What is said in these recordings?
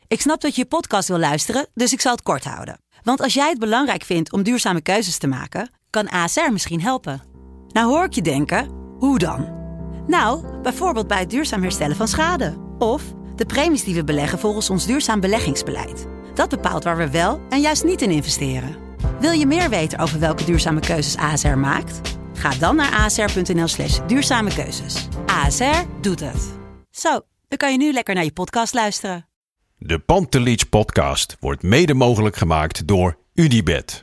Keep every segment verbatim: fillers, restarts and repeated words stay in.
Ik snap dat je je podcast wil luisteren, dus ik zal het kort houden. Want als jij het belangrijk vindt om duurzame keuzes te maken, kan A S R misschien helpen. Nou hoor ik je denken, hoe dan? Nou, bijvoorbeeld bij het duurzaam herstellen van schade. Of de premies die we beleggen volgens ons duurzaam beleggingsbeleid. Dat bepaalt waar we wel en juist niet in investeren. Wil je meer weten over welke duurzame keuzes A S R maakt? Ga dan naar asr.nl slash duurzame keuzes. A S R doet het. Zo, dan kan je nu lekker naar je podcast luisteren. De Pantelich podcast wordt mede mogelijk gemaakt door UdiBet.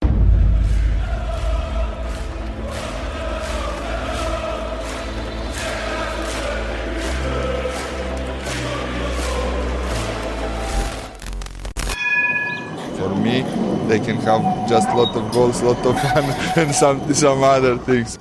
For me, they can have just a lot of goals, a lot of fun and some, some other things.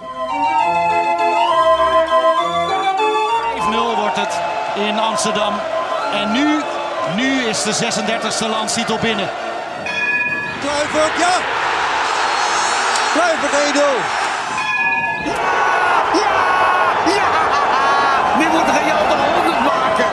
vijf nul wordt het in Amsterdam. En nu, nu is de zesendertigste landstitel binnen. Kluivert, ja! Kluivert één nul! Ja! Ja! Ja! Nu moet Real de honderd maken.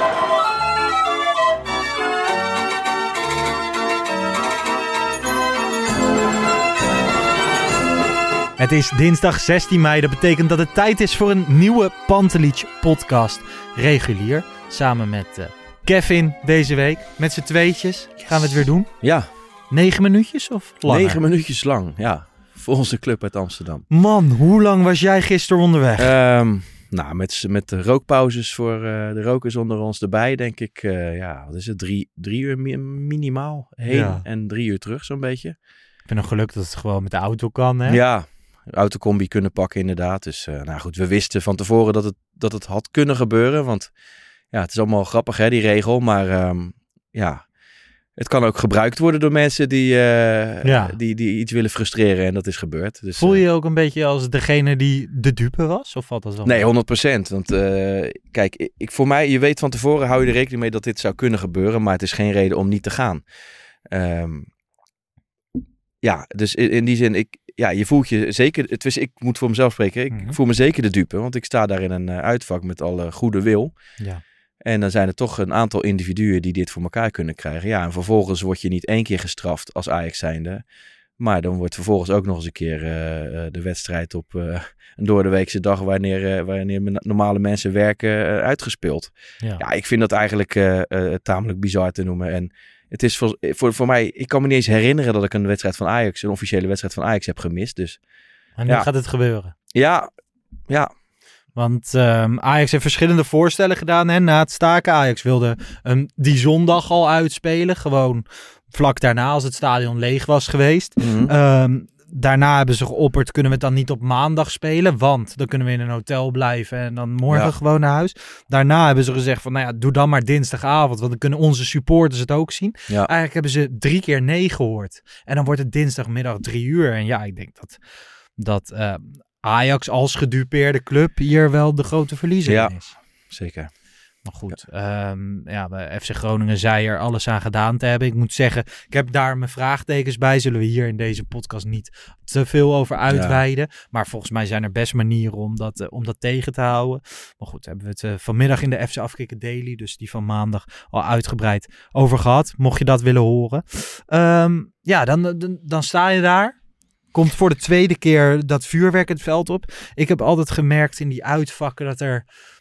Het is dinsdag zestien mei. Dat betekent dat het tijd is voor een nieuwe Pantelich podcast. Regulier. Samen met uh, Kevin deze week. Met z'n tweetjes gaan we het weer doen. Ja. Negen minuutjes of langer? Negen minuutjes lang, ja. Voor onze club uit Amsterdam. Man, hoe lang was jij gisteren onderweg? Um, nou, met, met de rookpauzes voor uh, de rokers onder ons erbij, denk ik, uh, ja, wat is het? Drie, drie uur mi- minimaal heen ja. En drie uur terug, zo'n beetje. Ik ben nog gelukkig dat het gewoon met de auto kan, hè? Ja, autocombi kunnen pakken inderdaad. Dus, uh, nou goed, we wisten van tevoren dat het, dat het had kunnen gebeuren, want ja, het is allemaal grappig, hè, die regel, maar um, ja... Het kan ook gebruikt worden door mensen die, uh, ja. die, die iets willen frustreren en dat is gebeurd. Dus, voel je je ook een beetje als degene die de dupe was? Of valt dat wel? Nee, honderd procent. Want uh, kijk, ik, voor mij, je weet van tevoren, hou je er rekening mee dat dit zou kunnen gebeuren, maar het is geen reden om niet te gaan. Um, ja, dus in, in die zin, ik, ja, je voelt je zeker, het is, ik moet voor mezelf spreken, ik mm-hmm. voel me zeker de dupe, want ik sta daar in een uh, uitvak met alle goede wil. Ja. En dan zijn er toch een aantal individuen die dit voor elkaar kunnen krijgen. Ja, en vervolgens word je niet één keer gestraft als Ajax zijnde. Maar dan wordt vervolgens ook nog eens een keer uh, de wedstrijd op uh, een doordeweekse dag wanneer, uh, wanneer normale mensen werken uh, uitgespeeld. Ja. ja, ik vind dat eigenlijk uh, uh, tamelijk bizar te noemen. En het is voor, voor, voor mij, ik kan me niet eens herinneren dat ik een wedstrijd van Ajax, een officiële wedstrijd van Ajax heb gemist. Dus, en nu ja. gaat het gebeuren. Ja, ja. Want um, Ajax heeft verschillende voorstellen gedaan hè, na het staken. Ajax wilde um, die zondag al uitspelen. Gewoon vlak daarna als het stadion leeg was geweest. Mm-hmm. Um, daarna hebben ze geopperd, kunnen we het dan niet op maandag spelen? Want dan kunnen we in een hotel blijven en dan morgen ja. gewoon naar huis. Daarna hebben ze gezegd van, nou ja, doe dan maar dinsdagavond. Want dan kunnen onze supporters het ook zien. Ja. Eigenlijk hebben ze drie keer nee gehoord. En dan wordt het dinsdagmiddag drie uur. En ja, ik denk dat... dat uh, Ajax als gedupeerde club hier wel de grote verliezer ja, is. Zeker. Maar goed, ja. Um, ja, F C Groningen zei er alles aan gedaan te hebben. Ik moet zeggen, ik heb daar mijn vraagtekens bij. Zullen we hier in deze podcast niet te veel over uitweiden. Ja. Maar volgens mij zijn er best manieren om dat, uh, om dat tegen te houden. Maar goed, hebben we het uh, vanmiddag in de F C Afkikken Daily, dus die van maandag, al uitgebreid over gehad. Mocht je dat willen horen. Um, ja, dan, dan, dan sta je daar. Komt voor de tweede keer dat vuurwerk het veld op. Ik heb altijd gemerkt in die uitvakken dat er...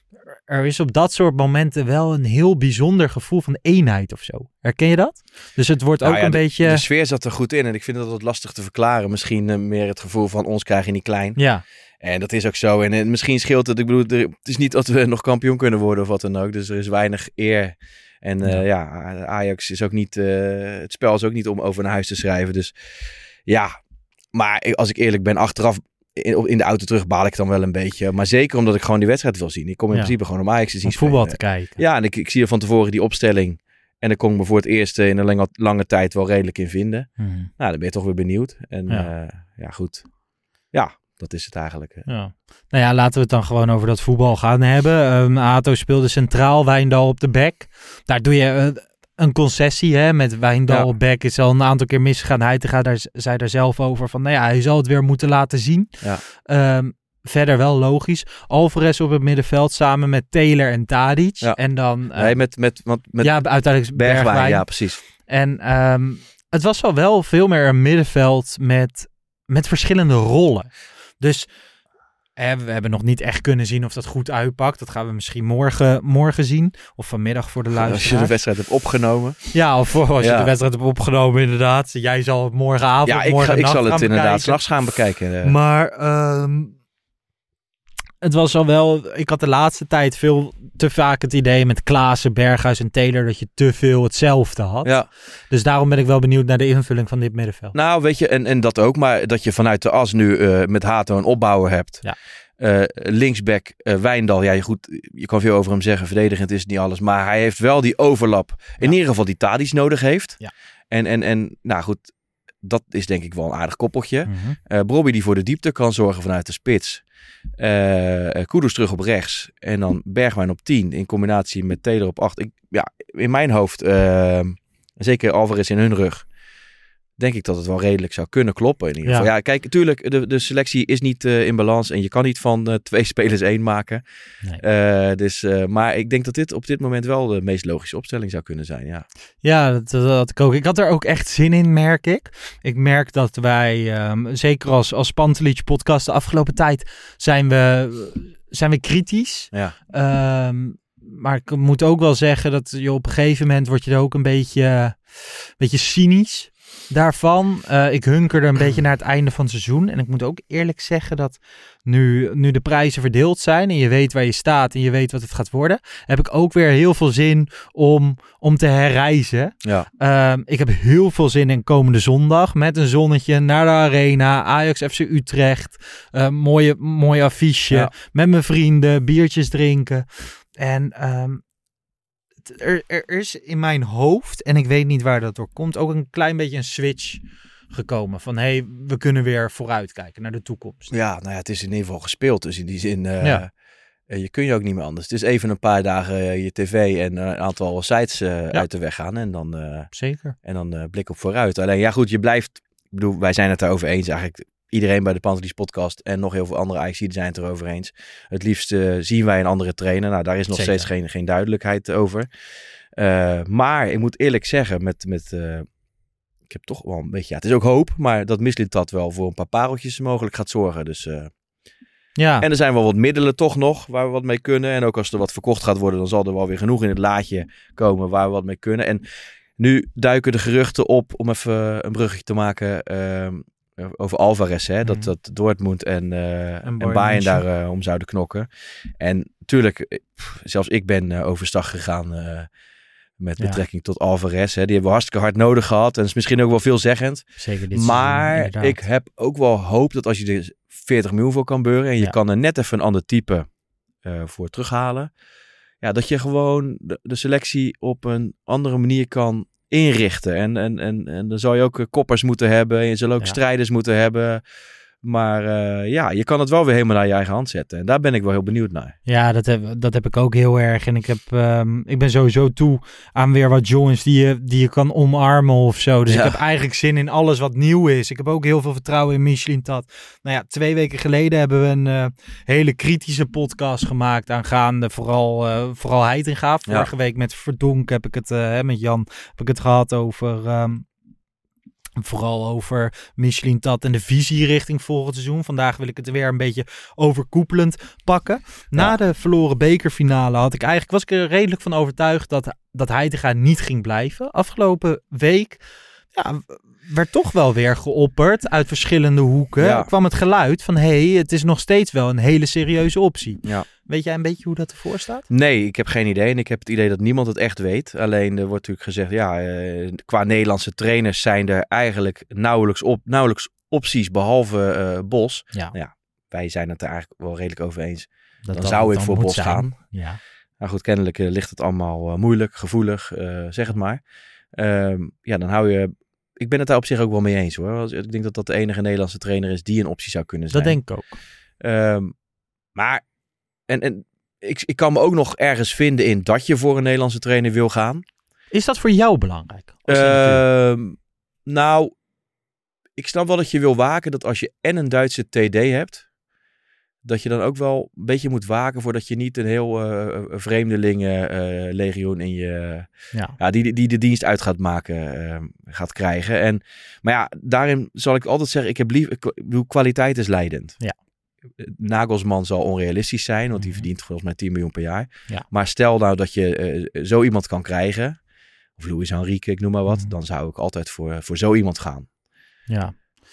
Er is op dat soort momenten wel een heel bijzonder gevoel van eenheid of zo. Herken je dat? Dus het wordt nou ook ja, een de, beetje... De sfeer zat er goed in en ik vind dat wat lastig te verklaren. Misschien uh, meer het gevoel van ons krijg je niet klein. Ja. En dat is ook zo. En, en misschien scheelt het. Ik bedoel, er, het is niet dat we nog kampioen kunnen worden of wat dan ook. Dus er is weinig eer. En uh, ja. ja, Ajax is ook niet... Uh, het spel is ook niet om over naar huis te schrijven. Dus ja... Maar als ik eerlijk ben, achteraf in, in de auto terug baal ik dan wel een beetje. Maar zeker omdat ik gewoon die wedstrijd wil zien. Ik kom in ja. principe gewoon om Ajax te zien om voetbal spelen. Te kijken. Ja, en ik, ik zie er van tevoren die opstelling. En dan kon ik me voor het eerst in een lange, lange tijd wel redelijk in vinden. Hmm. Nou, dan ben je toch weer benieuwd. En ja, uh, ja goed. Ja, dat is het eigenlijk. Ja. Nou ja, laten we het dan gewoon over dat voetbal gaan hebben. Um, Ato speelde centraal, Wijndal op de back. Daar doe je... Uh, een concessie hè, met Wijndal ja. Beck is al een aantal keer misgegaan. Hij gaat daar, zei daar zelf over van, nou ja, hij zal het weer moeten laten zien. Ja. Um, verder wel logisch. Alvarez op het middenveld samen met Taylor en Tadic. Ja. En dan... Uh, nee, met, met, met, met ja, uiteindelijk Bergwijn. Bergwijn. Ja, precies. En um, het was al wel veel meer een middenveld met, met verschillende rollen. Dus eh, we hebben nog niet echt kunnen zien of dat goed uitpakt. Dat gaan we misschien morgen, morgen zien. Of vanmiddag voor de luisteraars. Als je de wedstrijd hebt opgenomen. Ja, of als je ja. de wedstrijd hebt opgenomen inderdaad. Jij zal het morgenavond, ja, ik, morgen ga, ik zal het gaan inderdaad bekijken. 's nachts gaan bekijken. Maar um, het was al wel... Ik had de laatste tijd veel te vaak het idee met Klaassen, Berghuis en Taylor dat je te veel hetzelfde had. Ja. Dus daarom ben ik wel benieuwd naar de invulling van dit middenveld. Nou, weet je, en, en dat ook. Maar dat je vanuit de as nu uh, met Hato een opbouwer hebt. Ja. Uh, linksback uh, Wijndal, ja goed, je kan veel over hem zeggen. Verdedigend is het niet alles. Maar hij heeft wel die overlap. In ja. ieder geval die Tadic nodig heeft. Ja. En, en, en nou goed, dat is denk ik wel een aardig koppeltje. Mm-hmm. Uh, Brobby die voor de diepte kan zorgen vanuit de spits. Uh, Kudus terug op rechts. En dan Bergwijn op tien. In combinatie met Taylor op acht. Ik, ja, in mijn hoofd, uh, zeker Alvarez in hun rug, denk ik dat het wel redelijk zou kunnen kloppen. In ieder geval. Ja, ja kijk, natuurlijk, de, de selectie is niet uh, in balans. En je kan niet van uh, twee spelers één maken. Nee. Uh, dus, uh, maar ik denk dat dit op dit moment wel de meest logische opstelling zou kunnen zijn. Ja, ja dat, dat had ik ook. Ik had er ook echt zin in, merk ik. Ik merk dat wij, um, zeker als, als Pantelic podcast, de afgelopen tijd zijn we, zijn we kritisch. Ja. Um, maar ik moet ook wel zeggen dat je op een gegeven moment word je er ook een beetje, een beetje cynisch daarvan. Uh, ik hunker er een beetje naar het einde van het seizoen. En ik moet ook eerlijk zeggen dat nu, nu de prijzen verdeeld zijn en je weet waar je staat en je weet wat het gaat worden, heb ik ook weer heel veel zin om, om te herreizen. Ja. Uh, ik heb heel veel zin in komende zondag met een zonnetje naar de arena, Ajax F C Utrecht, uh, mooie, mooi affiche, ja. Met mijn vrienden, biertjes drinken. En um, Er, er is in mijn hoofd, en ik weet niet waar dat door komt, ook een klein beetje een switch gekomen. Van, hé, hey, we kunnen weer vooruitkijken naar de toekomst. Ja, nou ja, het is in ieder geval gespeeld. Dus in die zin, uh, ja. uh, je kun je ook niet meer anders. Het is even een paar dagen uh, je tv en uh, een aantal sites uh, ja. uit de weg gaan. En dan, uh, Zeker. En dan uh, blik op vooruit. Alleen, ja goed, je blijft, ik bedoel, wij zijn het daarover eens eigenlijk. Iedereen bij de Pantelic podcast en nog heel veel andere Ajaxiden zijn het erover eens. Het liefst uh, zien wij een andere trainer. Nou, daar is nog Zeker. steeds geen, geen duidelijkheid over. Uh, maar ik moet eerlijk zeggen, met, met uh, ik heb toch wel een beetje, ja, het is ook hoop, maar dat Mislintat wel voor een paar pareltjes mogelijk gaat zorgen. Dus, uh, ja. En er zijn wel wat middelen toch nog waar we wat mee kunnen. En ook als er wat verkocht gaat worden, dan zal er wel weer genoeg in het laadje komen waar we wat mee kunnen. En nu duiken de geruchten op, om even een bruggetje te maken, uh, over Alvarez, hè, mm. dat, dat Dortmund en, uh, en, en Bayern daar uh, om zouden knokken. En natuurlijk, zelfs ik ben uh, overstag gegaan uh, met betrekking ja. tot Alvarez. Hè. Die hebben we hartstikke hard nodig gehad. En dat is misschien ook wel veelzeggend. Zeker dit maar seizoen, ik heb ook wel hoop dat als je er veertig miljoen voor kan beuren en je ja. kan er net even een ander type uh, voor terughalen. Ja, dat je gewoon de, de selectie op een andere manier kan inrichten. En, en, en, en dan zal je ook koppers moeten hebben. En je zal ook ja. strijders moeten hebben. Maar uh, ja, je kan het wel weer helemaal naar je eigen hand zetten. En daar ben ik wel heel benieuwd naar. Ja, dat heb, dat heb ik ook heel erg. En ik, heb, um, ik ben sowieso toe aan weer wat jongens die je, die je kan omarmen of zo. Dus ja. ik heb eigenlijk zin in alles wat nieuw is. Ik heb ook heel veel vertrouwen in Mislintat. Nou ja, twee weken geleden hebben we een uh, hele kritische podcast gemaakt aangaande vooral, uh, vooral Heitinga. Vorige ja. week met Verdonk heb ik het, uh, met Jan heb ik het gehad over... Um, Vooral over Mislintat en de visie richting volgend seizoen. Vandaag wil ik het weer een beetje overkoepelend pakken. Na ja. de verloren bekerfinale had ik eigenlijk, was ik er redelijk van overtuigd dat, dat Heitinga niet ging blijven. Afgelopen week ja, werd toch wel weer geopperd uit verschillende hoeken. Ja. kwam het geluid van hé, hey, het is nog steeds wel een hele serieuze optie. Ja. Weet jij een beetje hoe dat ervoor staat? Nee, ik heb geen idee. En ik heb het idee dat niemand het echt weet. Alleen er wordt natuurlijk gezegd, ja, eh, qua Nederlandse trainers zijn er eigenlijk nauwelijks, op, nauwelijks opties behalve uh, Bos. Ja. Nou ja, wij zijn het er eigenlijk wel redelijk over eens. Dat dan dat zou ik dan voor Bos zijn. gaan. Ja. Nou goed, kennelijk uh, ligt het allemaal uh, moeilijk, gevoelig, uh, zeg het maar. Uh, ja, dan hou je... Ik ben het daar op zich ook wel mee eens hoor. Ik denk dat dat de enige Nederlandse trainer is die een optie zou kunnen zijn. Dat denk ik ook. Um, maar... En, en ik, ik kan me ook nog ergens vinden in dat je voor een Nederlandse trainer wil gaan. Is dat voor jou belangrijk? Uh, nou, ik snap wel dat je wil waken dat als je en een Duitse T D hebt, dat je dan ook wel een beetje moet waken voordat je niet een heel uh, vreemdelingen uh, legioen in je, ja. Ja, die, die de dienst uit gaat maken, uh, gaat krijgen. En, maar ja, daarin zal ik altijd zeggen, ik heb lief, ik bedoel, kwaliteit is leidend. Ja. Nagelsman zal onrealistisch zijn, want die Mm-hmm. verdient volgens mij tien miljoen per jaar. Ja. Maar stel nou dat je uh, zo iemand kan krijgen, of Luis Enrique, ik noem maar wat, Mm-hmm. dan zou ik altijd voor, voor zo iemand gaan. Ja,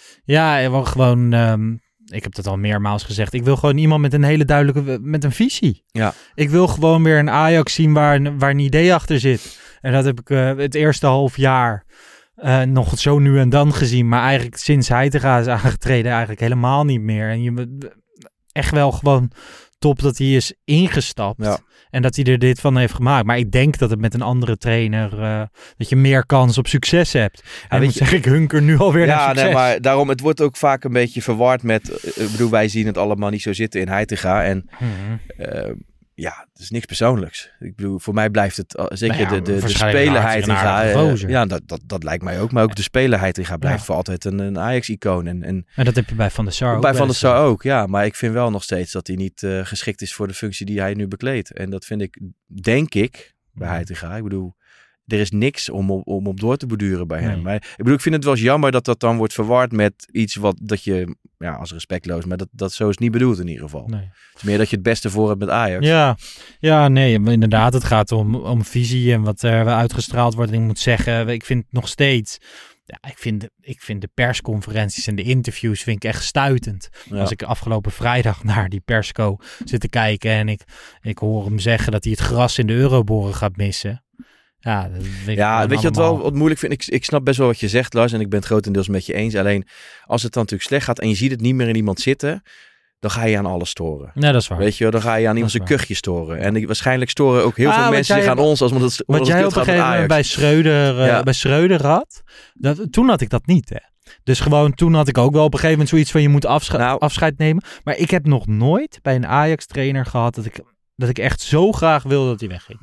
ja wel gewoon, um, ik heb dat al meermaals gezegd, ik wil gewoon iemand met een hele duidelijke, met een visie. Ja. Ik wil gewoon weer een Ajax zien waar, waar een idee achter zit. En dat heb ik uh, het eerste half jaar uh, nog zo nu en dan gezien, maar eigenlijk sinds Heitinga is aangetreden eigenlijk helemaal niet meer. En je echt wel gewoon top dat hij is ingestapt. Ja. En dat hij er dit van heeft gemaakt. Maar ik denk dat het met een andere trainer, uh, dat je meer kans op succes hebt. En Ja, ik moet je, zeggen, ik hunker nu alweer ja, naar succes. Nee, maar daarom, het wordt ook vaak een beetje verward met, uh, ik bedoel, wij zien het allemaal niet zo zitten in Heitinga. En Hmm. uh, ja, het is niks persoonlijks. Ik bedoel, voor mij blijft het, uh, zeker Nou ja, de, de, de waarschijnlijk speler een hartstikke Heitinga. aardige Uh, gozer. ja, dat, dat, dat lijkt mij ook. Maar ook de speler Heitinga blijft Ja. voor altijd een, een Ajax-icoon. En, en En dat heb je bij Van der Sar ook. bij Van der eens Sar gezien. ook, ja. Maar ik vind wel nog steeds dat hij niet uh, geschikt is voor de functie die hij nu bekleedt. En dat vind ik, denk ik, bij Heitinga. Ik bedoel, er is niks om, om op door te borduren bij Nee. hem. Maar ik bedoel, ik vind het wel eens jammer dat dat dan wordt verward met iets wat dat je, ja, als respectloos, maar dat, dat zo is niet bedoeld in ieder geval. Nee. Het is meer dat je het beste voor hebt met Ajax. Ja, ja, nee, inderdaad. Het gaat om, om visie en wat er uitgestraald wordt. En ik moet zeggen, ik vind nog steeds... Ja, ik vind, ik vind de persconferenties en de interviews vind ik echt stuitend. Ja. Als ik afgelopen vrijdag naar die persco zit te kijken en ik, ik hoor hem zeggen dat hij het gras in de Euroboren gaat missen. Ja, dat vind ik Ja, dan weet je wat allemaal- wel wat moeilijk vind? Ik, ik snap best wel wat je zegt, Lars, en ik ben het grotendeels met je eens. Alleen, als het dan natuurlijk slecht gaat en je ziet het niet meer in iemand zitten, dan ga je aan alles storen. Nee, dat is waar. Weet je wel, dan ga je aan iemand is zijn waar. kuchje storen. En ik, waarschijnlijk storen ook heel Ah, veel wat mensen jij- zich aan ons als omdat het, Wat omdat jij het op kut een gaat met gegeven moment Ajax. bij Schreuder, uh, Ja. bij Schreuder had, dat, toen had ik dat niet, hè. Dus gewoon, toen had ik ook wel op een gegeven moment zoiets van je moet afsche- Nou. afscheid nemen. Maar ik heb nog nooit bij een Ajax-trainer gehad dat ik, dat ik echt zo graag wilde dat hij wegging.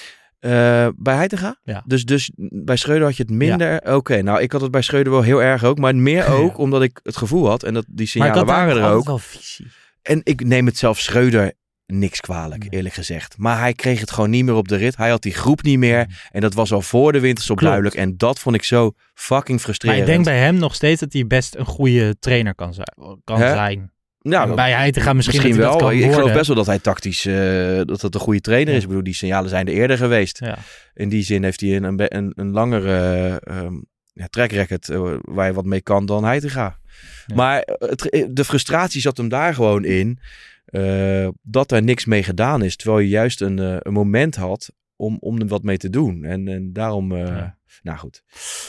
Uh, bij Heitinga? Ja. Dus, dus bij Schreuder had je het minder? Oké, okay, nou ik had het bij Schreuder wel heel erg ook. Maar meer ook Ja. omdat ik het gevoel had. En dat die Maar ik signalen had waren daar er altijd ook. wel visie. En ik neem het zelf Schreuder niks kwalijk, Nee. eerlijk gezegd. Maar hij kreeg het gewoon niet meer op de rit. Hij had die groep niet meer. En dat was al voor de winterstop Klopt. duidelijk. En dat vond ik zo fucking Maar frustrerend. ik denk bij hem nog steeds dat hij best een goede trainer kan zijn. Kan Hè? zijn. nou, En bij Heitinga misschien, misschien dat hij wel. dat kan Ik geloof worden. best wel dat hij tactisch uh, dat dat een goede trainer Ja. is. Ik bedoel, die signalen zijn er eerder geweest. Ja. In die zin heeft hij een, een, een, een langere uh, um, ja, track record uh, waar je wat mee kan dan Heitinga. Ja. Maar het, de frustratie zat hem daar gewoon in uh, dat er niks mee gedaan is. Terwijl je juist een, uh, een moment had om, om er wat mee te doen. En, en daarom, uh, Ja. nou goed.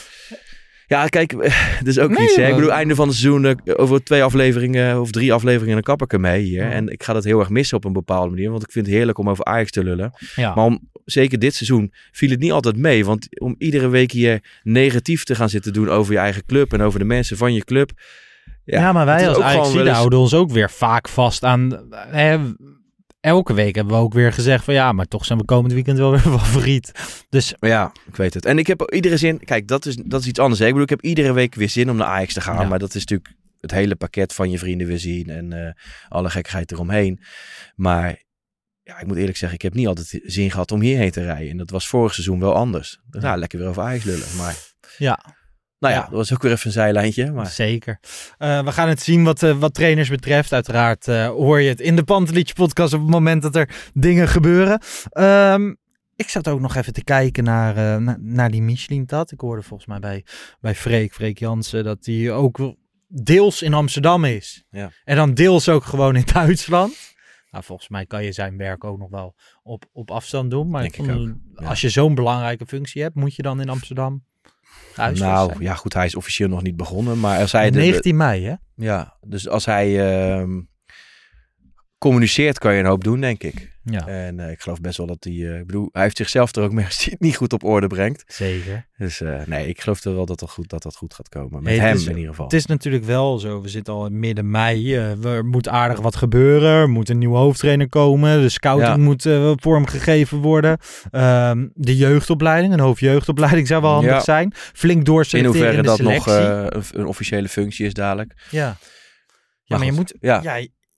Ja, kijk, dat is ook Nee, iets. Hè? Ik maar- bedoel, einde van het seizoen, uh, over twee afleveringen of drie afleveringen, dan kap ik ermee hier. Ja. En ik ga dat heel erg missen op een bepaalde manier. Want ik vind het heerlijk om over Ajax te lullen. Ja. Maar om, zeker dit seizoen viel het niet altijd mee. Want om iedere week hier negatief te gaan zitten doen over je eigen club en over de mensen van je club. Ja, Ja, maar het wij is als ook gewoon Ajax wel eens- houden ons ook weer vaak vast aan... Hè, elke week hebben we ook weer gezegd van ja, maar toch zijn we komend weekend wel weer favoriet. Dus Ja, ik weet het. En ik heb iedere zin... Kijk, dat is, dat is iets anders. Hè? Ik bedoel, ik heb iedere week weer zin om naar Ajax te gaan. Ja. Maar dat is natuurlijk het hele pakket van je vrienden weer zien. En uh, alle gekkigheid eromheen. Maar ja, ik moet eerlijk zeggen, ik heb niet altijd zin gehad om hierheen te rijden. En dat was vorig seizoen wel anders. Ja, Ja. lekker weer over Ajax lullen. Maar ja, nou ja, Ja. dat was ook weer even een zijlijntje. Maar zeker. Uh, we gaan het zien wat, uh, wat trainers betreft. Uiteraard uh, hoor je het in de Pantelietje podcast op het moment dat er dingen gebeuren. Um, ik zat ook nog even te kijken naar, uh, na, naar die Michelin-tat. Ik hoorde volgens mij bij, bij Freek, Freek Jansen, dat die ook deels in Amsterdam is. Ja. En dan deels ook gewoon in Duitsland. Nou, volgens mij kan je zijn werk ook nog wel op, op afstand doen. Maar Denk ik ik vond, ook, ja. als je zo'n belangrijke functie hebt, moet je dan in Amsterdam huisvest nou zijn. ja, goed, hij is officieel nog niet begonnen. Maar als hij de- negentien mei, hè? ja, dus als hij uh, communiceert, kan je een hoop doen, denk ik. Ja, En uh, ik geloof best wel dat hij... Uh, ik bedoel, hij heeft zichzelf er ook mee als hij het niet goed op orde brengt. zeker. Dus uh, nee, ik geloof er wel dat dat goed, dat dat goed gaat komen. Met Hey, het hem is- in ieder geval. Het is natuurlijk wel zo, we zitten al in midden mei. Uh, er moet aardig wat gebeuren. Er moet een nieuwe hoofdtrainer komen. De scouting Ja. moet uh, vormgegeven worden. Um, de jeugdopleiding, een hoofdjeugdopleiding zou wel handig Ja. zijn. Flink in doorselecteren hoeverre in de dat nog selectie. uh, een, een officiële functie is dadelijk. ja. Ja, maar, Maar je goed, moet... ja. Ja.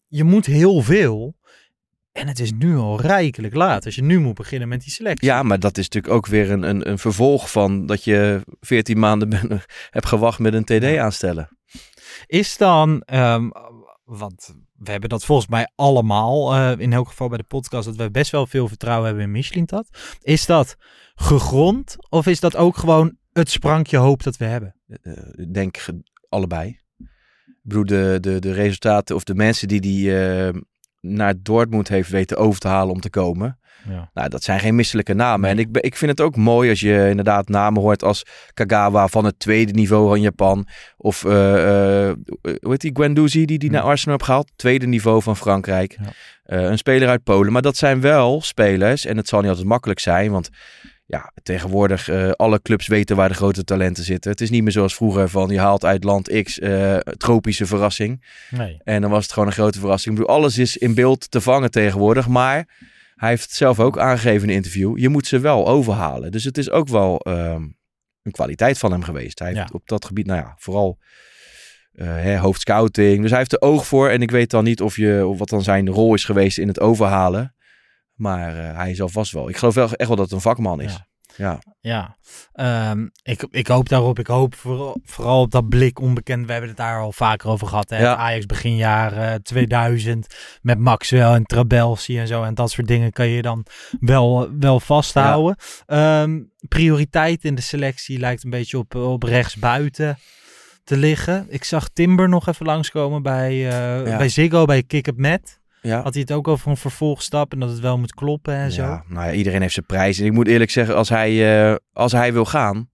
je moet heel veel. En het is nu al rijkelijk laat. Als je nu moet beginnen met die selectie. Ja, maar dat is natuurlijk ook weer een, een, een vervolg van dat je veertien maanden ben, hebt gewacht met een T D aanstellen. Is dan, um, want we hebben dat volgens mij allemaal, uh, in elk geval bij de podcast, dat we best wel veel vertrouwen hebben in Mislintat. Is dat gegrond of is dat ook gewoon het sprankje hoop dat we hebben? Uh, ik denk ge- allebei. Ik bedoel, de, de, de resultaten of de mensen die die uh, naar Dortmund heeft weten over te halen om te komen. Ja. Nou, dat zijn geen misselijke namen. Nee. En ik, ik vind het ook mooi als je inderdaad namen hoort als Kagawa van het tweede niveau van Japan. Of uh, uh, hoe heet die, Guendouzi die die Ja. naar Arsenal heeft gehaald. Tweede niveau van Frankrijk. Ja. Uh, een speler uit Polen. Maar dat zijn wel spelers. En het zal niet altijd makkelijk zijn. Want ja, tegenwoordig uh, alle clubs weten waar de grote talenten zitten. Het is niet meer zoals vroeger van je haalt uit land X uh, tropische verrassing. Nee. En dan was het gewoon een grote verrassing. Ik bedoel, alles is in beeld te vangen tegenwoordig. Maar hij heeft het zelf ook aangegeven in een interview. Je moet ze wel overhalen. Dus het is ook wel um, een kwaliteit van hem geweest. Hij heeft Ja. op dat gebied, nou ja, vooral uh, hè, hoofdscouting. Dus hij heeft er oog voor. En ik weet dan niet of, je, of wat dan zijn rol is geweest in het overhalen. Maar uh, hij is alvast wel. Ik geloof wel echt wel dat het een vakman is. Ja. Ja. Ja, um, ik, ik hoop daarop. Ik hoop vooral, vooral op dat blik onbekend. We hebben het daar al vaker over gehad. Hè? Ja. Het Ajax begin jaren tweeduizend met Maxwell en Trabelsi en zo. En dat soort dingen kan je dan wel, wel vasthouden. Ja. Um, prioriteit in de selectie lijkt een beetje op, op rechtsbuiten te liggen. Ik zag Timber nog even langskomen bij, uh, Ja. bij Ziggo, bij Kick Up Met. Ja. Had hij het ook over een vervolgstap en dat het wel moet kloppen en zo? Ja, nou ja, iedereen heeft zijn prijs. En ik moet eerlijk zeggen, als hij, uh, als hij wil gaan,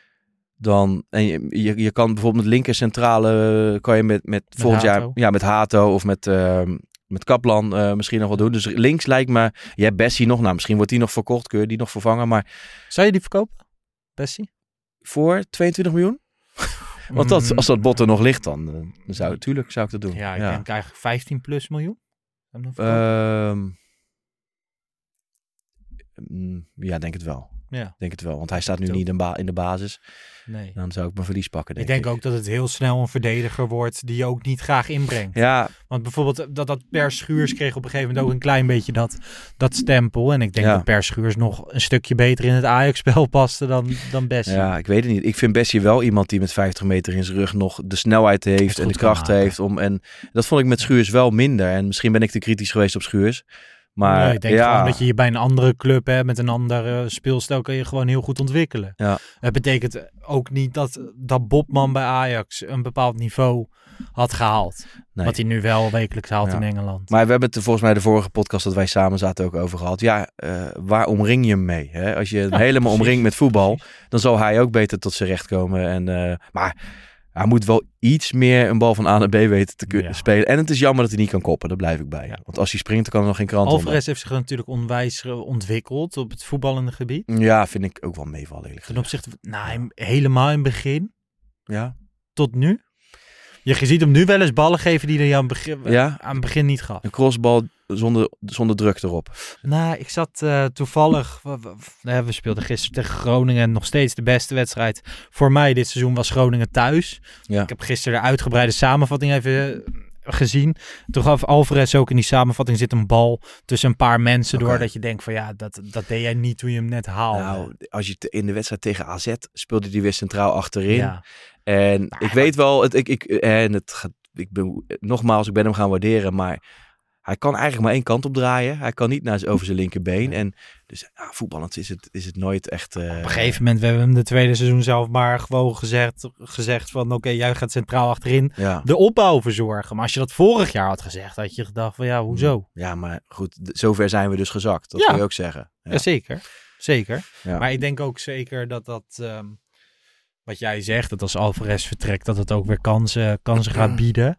dan... En je, je, je kan bijvoorbeeld met linkercentrale, kan je met, met, Met volgend Hato. jaar... Ja, met Hato of met, uh, met Kaplan uh, misschien nog wel doen. Dus links lijkt me... Je hebt Bessie nog, nou misschien wordt die nog verkocht, kun je die nog vervangen. Maar Zou je die verkopen, Bessie? voor tweeëntwintig miljoen? Want dat, als dat bot er nog ligt, dan, uh, dan zou, natuurlijk zou ik dat doen. Ja, ik ja. denk eigenlijk vijftien plus miljoen. Zou je hem dan verkopen? Um, ja, denk het wel. ja, Denk het wel, want hij staat nu Zo. niet in, ba- in de basis. nee. Dan zou ik mijn verlies pakken, denk Ik ik. denk ook dat het heel snel een verdediger wordt die je ook niet graag inbrengt. Ja, Want bijvoorbeeld dat, dat Per Schuurs kreeg op een gegeven moment ook een klein beetje dat, dat stempel. En ik denk Ja. dat Per Schuurs nog een stukje beter in het Ajax-spel paste dan, dan Bessie. ja, ik weet het niet. Ik vind Bessie wel iemand die met vijftig meter in zijn rug nog de snelheid heeft Het en de goed kan kracht maken. heeft. Om, en dat vond ik met Schuurs wel minder. En misschien ben ik te kritisch geweest op Schuurs. Maar Nee, ik denk ja, gewoon dat je je bij een andere club hebt met een ander uh, speelstijl kan je gewoon heel goed ontwikkelen. Ja. Het betekent ook niet dat, dat Bobman bij Ajax een bepaald niveau had gehaald. nee. Wat hij nu wel wekelijks haalt Ja. in Engeland. Maar we hebben het er volgens mij de vorige podcast dat wij samen zaten ook over gehad. Ja, uh, waar omring je hem mee? Hè? Als je hem Ja, helemaal precies. omringt met voetbal, Precies. dan zal hij ook beter tot zijn recht komen. En, uh, maar hij moet wel iets meer een bal van A naar B weten te kunnen Ja. spelen. En het is jammer dat hij niet kan koppen, daar blijf ik bij. Ja. Want als hij springt, dan kan er nog geen krant onder. Alvarez heeft zich natuurlijk onwijs uh, ontwikkeld op het voetballende gebied. Ja, vind ik ook wel meevallen eerlijk Ten gezegd. opzichte van, nou, hem- helemaal in het begin Ja? tot nu. Je ziet hem nu wel eens ballen geven die hij aan het begin, Ja? aan het begin niet gaf. Een crossbal zonder, zonder druk erop. Nou, ik zat uh, toevallig, we, we, we- we speelden gisteren tegen Groningen en nog steeds de beste wedstrijd voor mij dit seizoen was Groningen thuis. Ja. Ik heb gisteren de uitgebreide samenvatting even uh, gezien. Toen gaf Alvarez ook in die samenvatting zit een bal tussen een paar mensen Oké. door dat je denkt van ja, dat, dat deed jij niet toen je hem net haalde. Nou, als je te- in de wedstrijd tegen A Z speelde hij weer centraal achterin. ja. En ik weet wel, het, ik, ik, en het gaat, ik ben, nogmaals, ik ben hem gaan waarderen, maar hij kan eigenlijk maar één kant op draaien. Hij kan niet naar, z- over zijn linkerbeen. En dus ja, voetballend is het, is het nooit echt... Uh, Op een gegeven moment, we hebben hem de tweede seizoen zelf maar gewoon gezegd, gezegd van oké, okay, jij gaat centraal achterin ja. de opbouw verzorgen. Maar als je dat vorig jaar had gezegd, had je gedacht van ja, hoezo? Ja, maar goed, d- zover zijn we dus gezakt. Dat Ja. kun je ook zeggen. Ja. Ja, zeker. Zeker. Ja. Maar ik denk ook zeker dat dat, um, wat jij zegt, dat als Alvarez vertrekt, dat het ook weer kansen, kansen gaat bieden.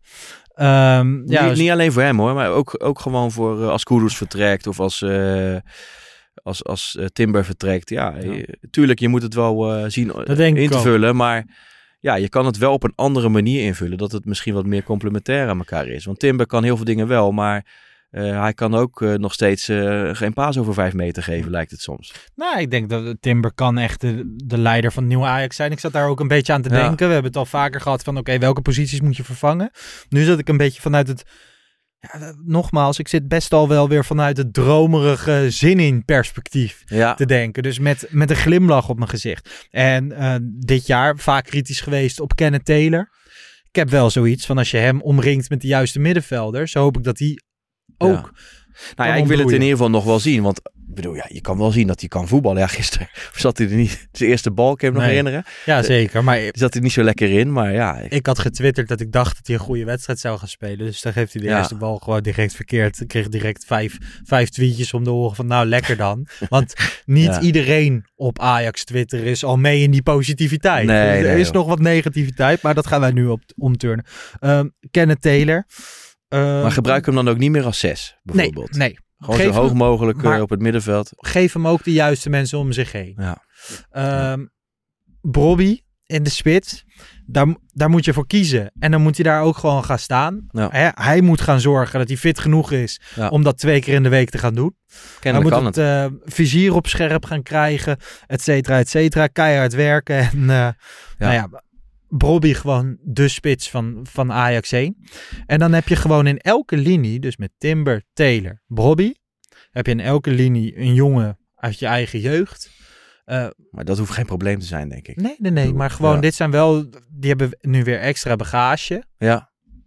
Um, ja, niet, dus- niet alleen voor hem hoor, maar ook, ook gewoon voor uh, als Kudus vertrekt of als, uh, als, als uh, Timber vertrekt. Ja, Ja. je- tuurlijk, je moet het wel uh, zien Dat denk in ik te ook. vullen, maar ja, je kan het wel op een andere manier invullen, dat het misschien wat meer complementair aan elkaar is. Want Timber kan heel veel dingen wel, maar uh, hij kan ook uh, nog steeds uh, geen paas over vijf meter geven, lijkt het soms. Nou, ik denk dat Timber kan echt de, de leider van het nieuwe Ajax zijn. Ik zat daar ook een beetje aan te Ja. denken. We hebben het al vaker gehad van oké, okay, welke posities moet je vervangen? Nu zat ik een beetje vanuit het Ja, nogmaals, ik zit best al wel weer vanuit het dromerige zin in perspectief Ja. te denken. Dus met, met een glimlach op mijn gezicht. En uh, dit jaar vaak kritisch geweest op Kenneth Taylor. Ik heb wel zoiets van als je hem omringt met de juiste middenvelders, hoop ik dat hij ook... Ja. Nou ja, ik wil het in ieder geval nog wel zien. Want ik bedoel, ja, je kan wel zien dat hij kan voetballen. Ja, gisteren zat hij er niet. Zijn eerste bal, kan je hem nog Nee. herinneren? Ja, zeker. Maar Zat hij niet zo lekker in, maar ja. Ik... ik had getwitterd dat ik dacht dat hij een goede wedstrijd zou gaan spelen. Dus dan geeft hij de Ja. eerste bal gewoon direct verkeerd. Ik kreeg direct vijf, vijf tweetjes om de oren van nou, lekker dan. Want niet Ja. iedereen op Ajax Twitter is al mee in die positiviteit. Nee, er nee, is joh. nog wat negativiteit, maar dat gaan wij nu op omturnen. Um, Kenneth Taylor. Um, Maar gebruik hem dan ook niet meer als zes, nee, bijvoorbeeld. nee. Gewoon Geef zo hoog hem- mogelijk uh, maar- op het middenveld. Geef hem ook de juiste mensen om zich heen. Ja. Um, Brobby in de spits, daar, daar moet je voor kiezen. En dan moet hij daar ook gewoon gaan staan. Ja. Hè, hij moet gaan zorgen dat hij fit genoeg is Ja. om dat twee keer in de week te gaan doen. Kennelijk hij kan moet het. het uh, vizier op scherp gaan krijgen, et cetera, et cetera. Keihard werken. En uh, ja. nou ja, Brobby gewoon de spits van, van Ajax één. En dan heb je gewoon in elke linie, dus met Timber, Taylor, Brobby, heb je in elke linie een jongen uit je eigen jeugd. Uh, maar dat hoeft geen probleem te zijn, denk ik. Nee, nee, nee. Maar gewoon, ja. dit zijn wel... Die hebben nu weer extra bagage. Ja.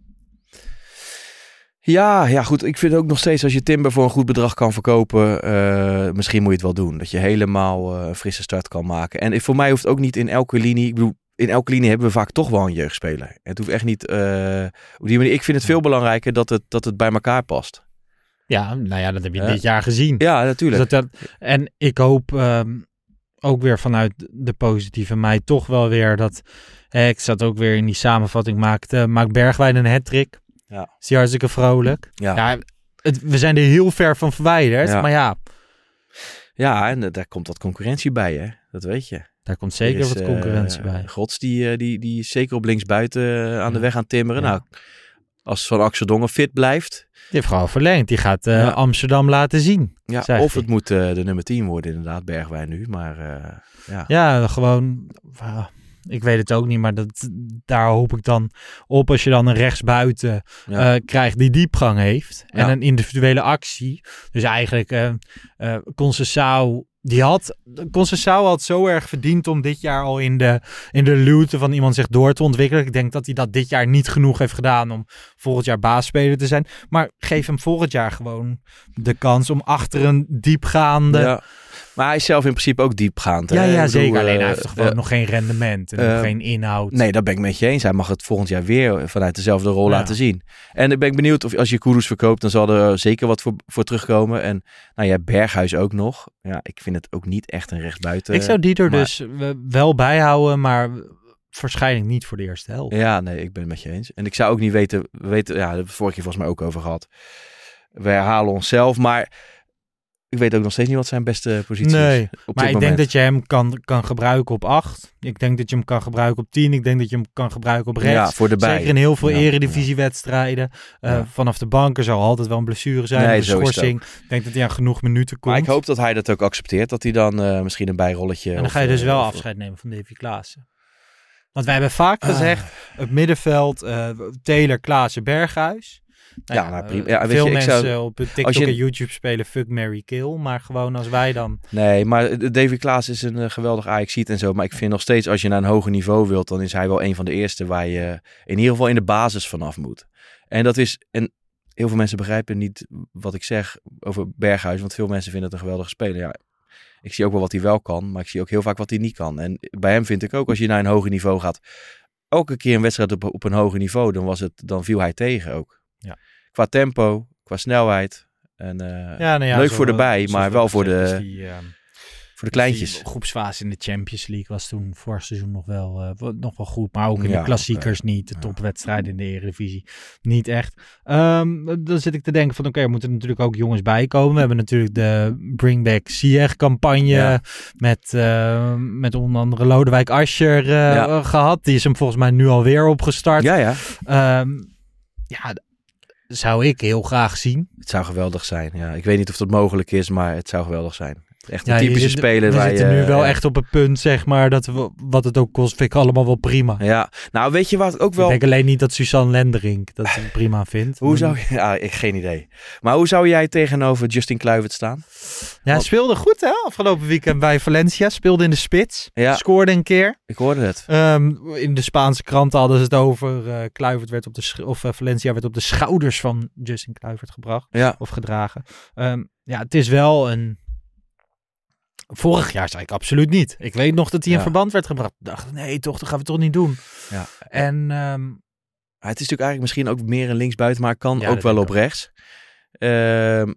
Ja, ja, goed. Ik vind ook nog steeds als je Timber voor een goed bedrag kan verkopen, uh, misschien moet je het wel doen. Dat je helemaal uh, een frisse start kan maken. En voor mij hoeft ook niet in elke linie... Ik bedoel, in elke linie hebben we vaak toch wel een jeugdspeler. Het hoeft echt niet... Uh, op die manier. Ik vind het veel belangrijker dat het, dat het bij elkaar past. Ja, nou ja, dat heb je uh, dit jaar gezien. Ja, natuurlijk. Dus dat, en ik hoop um, ook weer vanuit de positieve mij toch wel weer dat... Eh, ik zat ook weer in die samenvatting, maakte, maakt Bergwijn een hat-trick. Ja. Is hij hartstikke vrolijk. Ja. ja het, we zijn er heel ver van verwijderd, ja. maar ja. Ja, en uh, daar komt wat concurrentie bij, hè. Dat weet je. Daar komt zeker is, wat concurrentie uh, bij. Gods, die, uh, die, die is zeker op linksbuiten uh, aan ja. de weg aan timmeren. Ja. Nou, als Van Axel Dongen fit blijft... Die heeft gewoon verlengd. Die gaat uh, ja. Amsterdam laten zien. Ja, of hij. Het moet uh, de nummer tien worden inderdaad, Bergwijn nu. Maar uh, ja. Ja, gewoon... Uh, ik weet het ook niet, maar dat, daar hoop ik dan op als je dan een rechtsbuiten ja. uh, krijgt die diepgang heeft. Ja. En een individuele actie. Dus eigenlijk uh, uh, Conceição... Die had, Conceição had zo erg verdiend om dit jaar al in de, in de luwte van iemand zich door te ontwikkelen. Ik denk dat hij dat dit jaar niet genoeg heeft gedaan om volgend jaar baasspeler te zijn. Maar geef hem volgend jaar gewoon de kans om achter een diepgaande... Ja. Maar hij is zelf in principe ook diepgaand. Ja, hè? ja bedoel, zeker. Alleen uh, hij heeft toch gewoon uh, nog geen rendement en uh, nog geen inhoud. Nee, dat ben ik met je eens. Hij mag het volgend jaar weer vanuit dezelfde rol ja. laten zien. En dan ben ik benieuwd of als je Kudus verkoopt, dan zal er zeker wat voor, voor terugkomen. En nou ja, Berghuis ook nog. Ja, ik vind het ook niet echt een rechtsbuiten. Ik zou die er maar... dus wel bijhouden, maar waarschijnlijk niet voor de eerste helft. Ja, nee, ik ben het met je eens. En ik zou ook niet weten, weten ja, daar hebben we het vorige keer volgens mij ook over gehad. We herhalen onszelf, maar... Ik weet ook nog steeds niet wat zijn beste positie nee, is. Op maar ik moment. denk dat je hem kan, kan gebruiken op acht. Ik denk dat je hem kan gebruiken op tien. Ik denk dat je hem kan gebruiken op rechts. Ja, voor de bij. Zeker in heel veel ja, eredivisiewedstrijden. Uh, ja. Vanaf de bank er zal altijd wel een blessure zijn. Nee, een schorsing. Ik denk dat hij aan genoeg minuten komt. Maar ik hoop dat hij dat ook accepteert. Dat hij dan uh, misschien een bijrolletje... En dan of, ga je dus wel of, afscheid nemen van Davy Klaassen. Want wij hebben vaak uh. gezegd, het middenveld, uh, Taylor, Klaassen, Berghuis... Nou ja, ja, maar prima. Ja, veel je, mensen zou, op TikTok je, en YouTube spelen fuck, marry, kill. Maar gewoon als wij dan... Nee, maar Davy Klaassen is een uh, geweldig Ajaxiet en zo. Maar ik vind nog steeds, als je naar een hoger niveau wilt... dan is hij wel een van de eerste waar je in ieder geval in de basis vanaf moet. En dat is... En heel veel mensen begrijpen niet wat ik zeg over Berghuis. Want veel mensen vinden het een geweldige speler. Ja, ik zie ook wel wat hij wel kan. Maar ik zie ook heel vaak wat hij niet kan. En bij hem vind ik ook, als je naar een hoger niveau gaat... elke keer een wedstrijd op, op een hoger niveau... dan, was het, dan viel hij tegen ook. Ja. Qua tempo, qua snelheid. En, uh, ja, nou ja, leuk zo, voor de bij, maar wel voor de, die, uh, voor de kleintjes. Die groepsfase in de Champions League was toen vorig seizoen nog wel, uh, nog wel goed. Maar ook in ja, de klassiekers okay. niet. De topwedstrijden in de Eredivisie niet echt. Um, dan zit ik te denken van oké, okay, er moeten natuurlijk ook jongens bijkomen. We hebben natuurlijk de Bring Back Ziyech campagne ja. met, uh, met onder andere Lodewijk Asscher uh, ja. gehad. Die is hem volgens mij nu alweer opgestart. Ja, ja. Um, ja, zou ik heel graag zien. Het zou geweldig zijn, ja. Ik weet niet of dat mogelijk is, maar het zou geweldig zijn. Echt een Ja, typische je zit- speler. We waar zitten je, nu wel ja. echt op het punt, zeg maar, dat we, wat het ook kost, vind ik allemaal wel prima. Ja, nou weet je wat ook Ik wel... denk alleen niet dat Suzanne Lenderink dat het prima vindt. Hoe zou je... Ja, ik geen idee. Maar hoe zou jij tegenover Justin Kluivert staan? Ja, hij speelde goed hè, afgelopen weekend bij Valencia. Speelde in de spits. Ja. Scoorde een keer. Ik hoorde het. Um, in de Spaanse kranten hadden ze het over. Uh, Kluivert werd op de sch- of uh, Valencia werd op de schouders van Justin Kluivert gebracht. Ja. Of gedragen. Um, ja, het is wel een... Vorig jaar zei ik absoluut niet. Ik weet nog dat hij in Ja. verband werd gebracht. Ik dacht, nee toch, dat gaan we toch niet doen. Ja. En... Um, Het is natuurlijk eigenlijk misschien ook meer een linksbuiten, maar kan Ja, ook dat wel denk op ik ook. rechts. Ehm,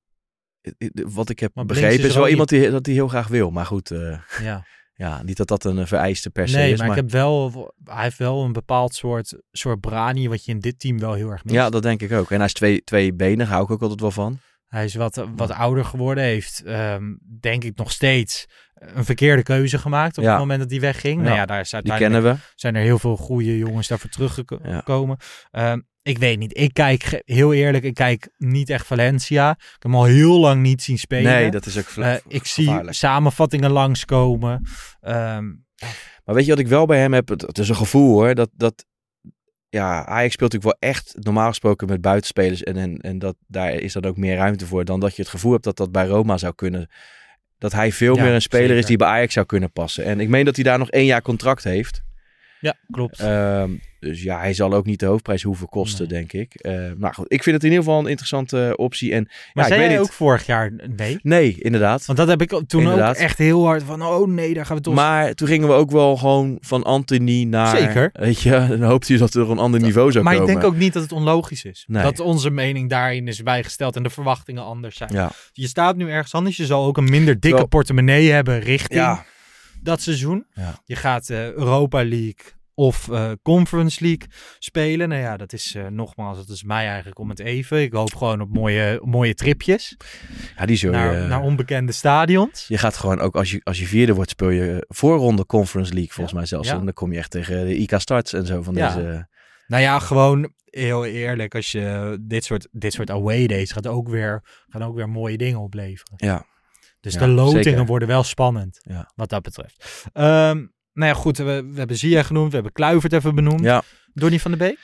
wat ik heb Maar begrepen links is is er wel ook iemand die dat die heel graag wil. Maar goed, uh, ja. ja, niet dat dat een vereiste per se Nee, is. maar, Maar ik heb wel... Hij heeft wel een bepaald soort, soort brani wat je in dit team wel heel erg mist. ja, dat denk ik ook. En hij is twee, tweebenig, hou ik ook altijd wel van. Hij is wat, wat ouder geworden, heeft um, denk ik nog steeds een verkeerde keuze gemaakt op Ja. het moment dat hij wegging. Ja. Nou ja, daar is Die uiteindelijk kennen we. zijn er heel veel goede jongens daarvoor teruggekomen. Ja. Um, ik weet niet, ik kijk heel eerlijk, ik kijk niet echt Valencia. Ik heb hem al heel lang niet zien spelen. Nee, dat is ook vla- uh, Ik gevaarlijk. zie samenvattingen langskomen. Um, Maar weet je wat ik wel bij hem heb? Het, het is een gevoel hoor, dat... dat Ja, Ajax speelt natuurlijk wel echt normaal gesproken met buitenspelers. En, en, en dat, daar is dan ook meer ruimte voor dan dat je het gevoel hebt dat dat bij Roma zou kunnen. Dat hij veel Ja, meer een speler zeker. is die bij Ajax zou kunnen passen. En ik meen dat hij daar nog één jaar contract heeft. Ja, klopt. Um, dus ja, hij zal ook niet de hoofdprijs hoeven kosten, Nee. denk ik. Uh, maar goed, ik vind het in ieder geval een interessante uh, optie. En, maar ja, zei ik weet jij niet. ook vorig jaar nee? Nee, inderdaad. Want dat heb ik toen Inderdaad. ook echt heel hard van, oh nee, daar gaan we toch... Maar toen gingen we ook wel gewoon van Anthony naar... Zeker. Weet je, dan hoopte je dat er een ander niveau zou maar komen. ik denk ook niet dat het onlogisch is. Nee. Dat onze mening daarin is bijgesteld en de verwachtingen anders zijn. Ja. Je staat nu ergens anders. Je zal ook een minder dikke Zo. portemonnee hebben richting Ja. dat seizoen. Ja. Je gaat uh, Europa League of uh, Conference League spelen. Nou ja, dat is uh, nogmaals, dat is mij eigenlijk om het even. Ik hoop gewoon op mooie, mooie tripjes. Ja, die zul je... Naar, naar onbekende stadions. Je gaat gewoon ook, als je, als je vierde wordt, speel je voorronde Conference League, volgens Ja. mij zelfs. Ja. En dan kom je echt tegen de I K Starts en zo van Ja. deze... Nou ja, gewoon heel eerlijk. Als je dit soort, dit soort away days gaat ook weer, gaan ook weer mooie dingen opleveren. Ja. Dus Ja, de lotingen zeker. worden wel spannend, Ja. wat dat betreft. Um, nou ja, goed, we, we hebben Zia genoemd, we hebben Kluivert even benoemd. Ja. Donny van de Beek?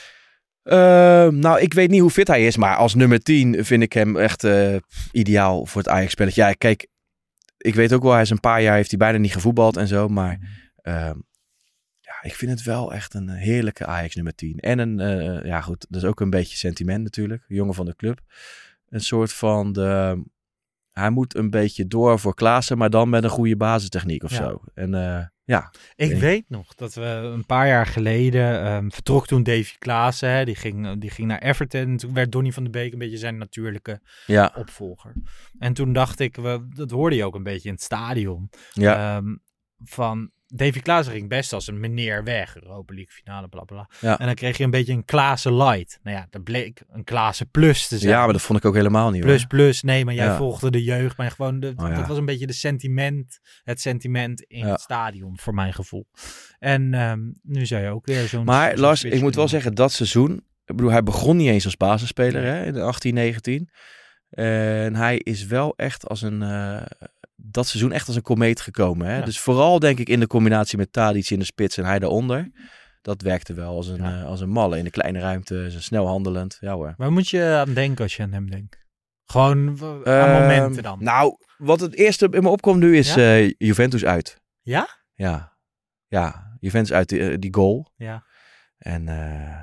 Uh, nou, ik weet niet hoe fit hij is, maar als nummer tien vind ik hem echt uh, ideaal voor het Ajax-spelletje. Ja, kijk, ik weet ook wel, hij is een paar jaar, heeft hij bijna niet gevoetbald en zo, maar uh, ja, ik vind het wel echt een heerlijke Ajax nummer tien. En een, uh, ja goed, dat is ook een beetje sentiment natuurlijk, jongen van de club. Een soort van de... Hij moet een beetje door voor Klaassen, maar dan met een goede basistechniek of Ja. zo. En uh, ja. Ik Nee. weet nog dat we een paar jaar geleden um, vertrok toen Davy Klaassen. Hè, die, ging, die ging naar Everton. En toen werd Donny van de Beek een beetje zijn natuurlijke Ja. opvolger. En toen dacht ik, we, dat hoorde je ook een beetje in het stadion. Ja. Um, van Davy Klaassen ging best als een meneer weg. Europa League finale, bla bla. Ja. En dan kreeg je een beetje een Klaassen light. Nou ja, dat bleek een Klaassen plus te zijn. Ja, maar dat vond ik ook helemaal niet. Plus, hoor. plus. Nee, maar jij Ja. volgde de jeugd. Maar gewoon, de, Oh, ja. dat was een beetje de sentiment, het sentiment in Ja. het stadion, voor mijn gevoel. En um, nu zou je ook weer zo'n... Maar zo'n Lars, switch ik moet wel doen. zeggen, dat seizoen... Ik bedoel, hij begon niet eens als basisspeler hè, in achttien, negentien. En hij is wel echt als een... Uh, dat seizoen echt als een komeet gekomen. Hè? Ja. Dus vooral denk ik in de combinatie met Tadic in de spits en hij daaronder. Dat werkte wel als een, Ja. uh, als een malle in de kleine ruimte. Zo snel handelend. Ja hoor. Waar moet je aan denken als je aan hem denkt? Gewoon w- aan Ehm, momenten dan. Nou, wat het eerste in me opkomt nu is Ja? uh, Juventus uit. Ja? Ja. Ja, Juventus uit die, uh, die goal. Ja. En uh,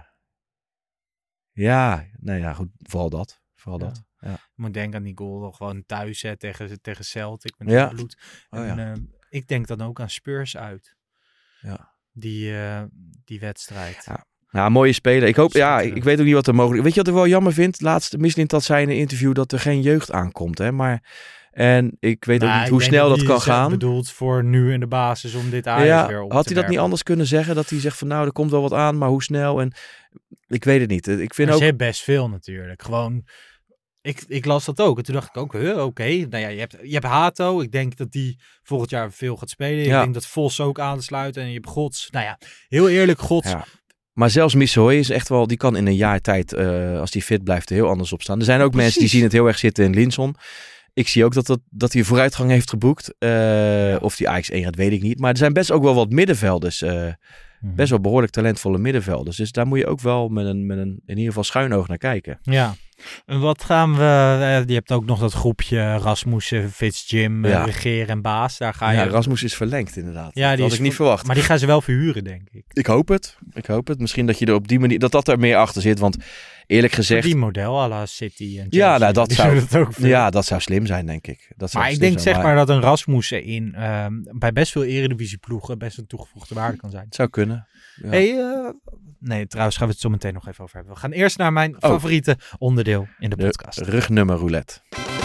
ja, nou ja, goed, vooral dat. Vooral Ja. dat. Ja. Ik moet denken aan die goal dan gewoon thuis hè, tegen, tegen Celtic met Ja. het bloed. Oh, en, ja. uh, ik denk dan ook aan Spurs uit. Ja. Die, uh, die wedstrijd. Ja. Nou, mooie speler. Ik hoop, ja, ik, Schitterend. ik weet ook niet wat er mogelijk is. Weet je wat ik wel jammer vind? Laatst, Mislint had zei in een interview dat er geen jeugd aankomt. Hè? Maar, en ik weet ook Nou, niet ik hoe denk snel dat hij kan is, gaan. bedoeld voor nu in de basis om dit Ajax Ja, weer op had te hij dat niet werpen. anders kunnen zeggen? Dat hij zegt van nou, er komt wel wat aan, maar hoe snel? En ik weet het niet. Ik vind Maar ook... ze hebben best veel natuurlijk. Gewoon, ik, ik las dat ook. En toen dacht ik ook, huh, oké. Okay. Nou ja, je hebt, je hebt Hato. Ik denk dat die volgend jaar veel gaat spelen. Ja. Ik denk dat Vos ook aansluit. En je hebt Gods. Nou ja, heel eerlijk, Gods. Ja. Maar zelfs Missoy is echt wel, die kan in een jaar tijd, uh, als die fit blijft, er heel anders op staan. Er zijn ook Precies. mensen die zien het heel erg zitten in Linson. Ik zie ook dat, dat, dat hij vooruitgang heeft geboekt. Uh, ja. Of die Ajax één gaat, weet ik niet. Maar er zijn best ook wel wat middenvelders. Uh, mm-hmm. Best wel behoorlijk talentvolle middenvelders. Dus daar moet je ook wel met een, met een in ieder geval schuin oog naar kijken. Ja. En wat gaan we... Je hebt ook nog dat groepje Rasmussen, Fitz, Jim, ja. Regeer en Baas. Daar ga je... Ja, Rasmus is verlengd inderdaad. Ja, dat die had is ik niet verwacht. Maar die gaan ze wel verhuren, denk ik. Ik hoop het. Ik hoop het. Misschien dat je er op die manier... Dat dat er meer achter zit. Want eerlijk gezegd... Die model à la City en Chelsea. Ja, nou, dat zou, het ook ja, dat zou slim zijn, denk ik. Dat zou maar ik denk zijn, zeg maar dat een Rasmussen in um, bij best veel eredivisieploegen best een toegevoegde waarde kan zijn. Het zou kunnen. Ja. Hey, uh, nee, trouwens gaan we het zo meteen nog even over hebben. We gaan eerst naar mijn oh. favoriete onderdeel in de, de podcast. Rugnummer roulette.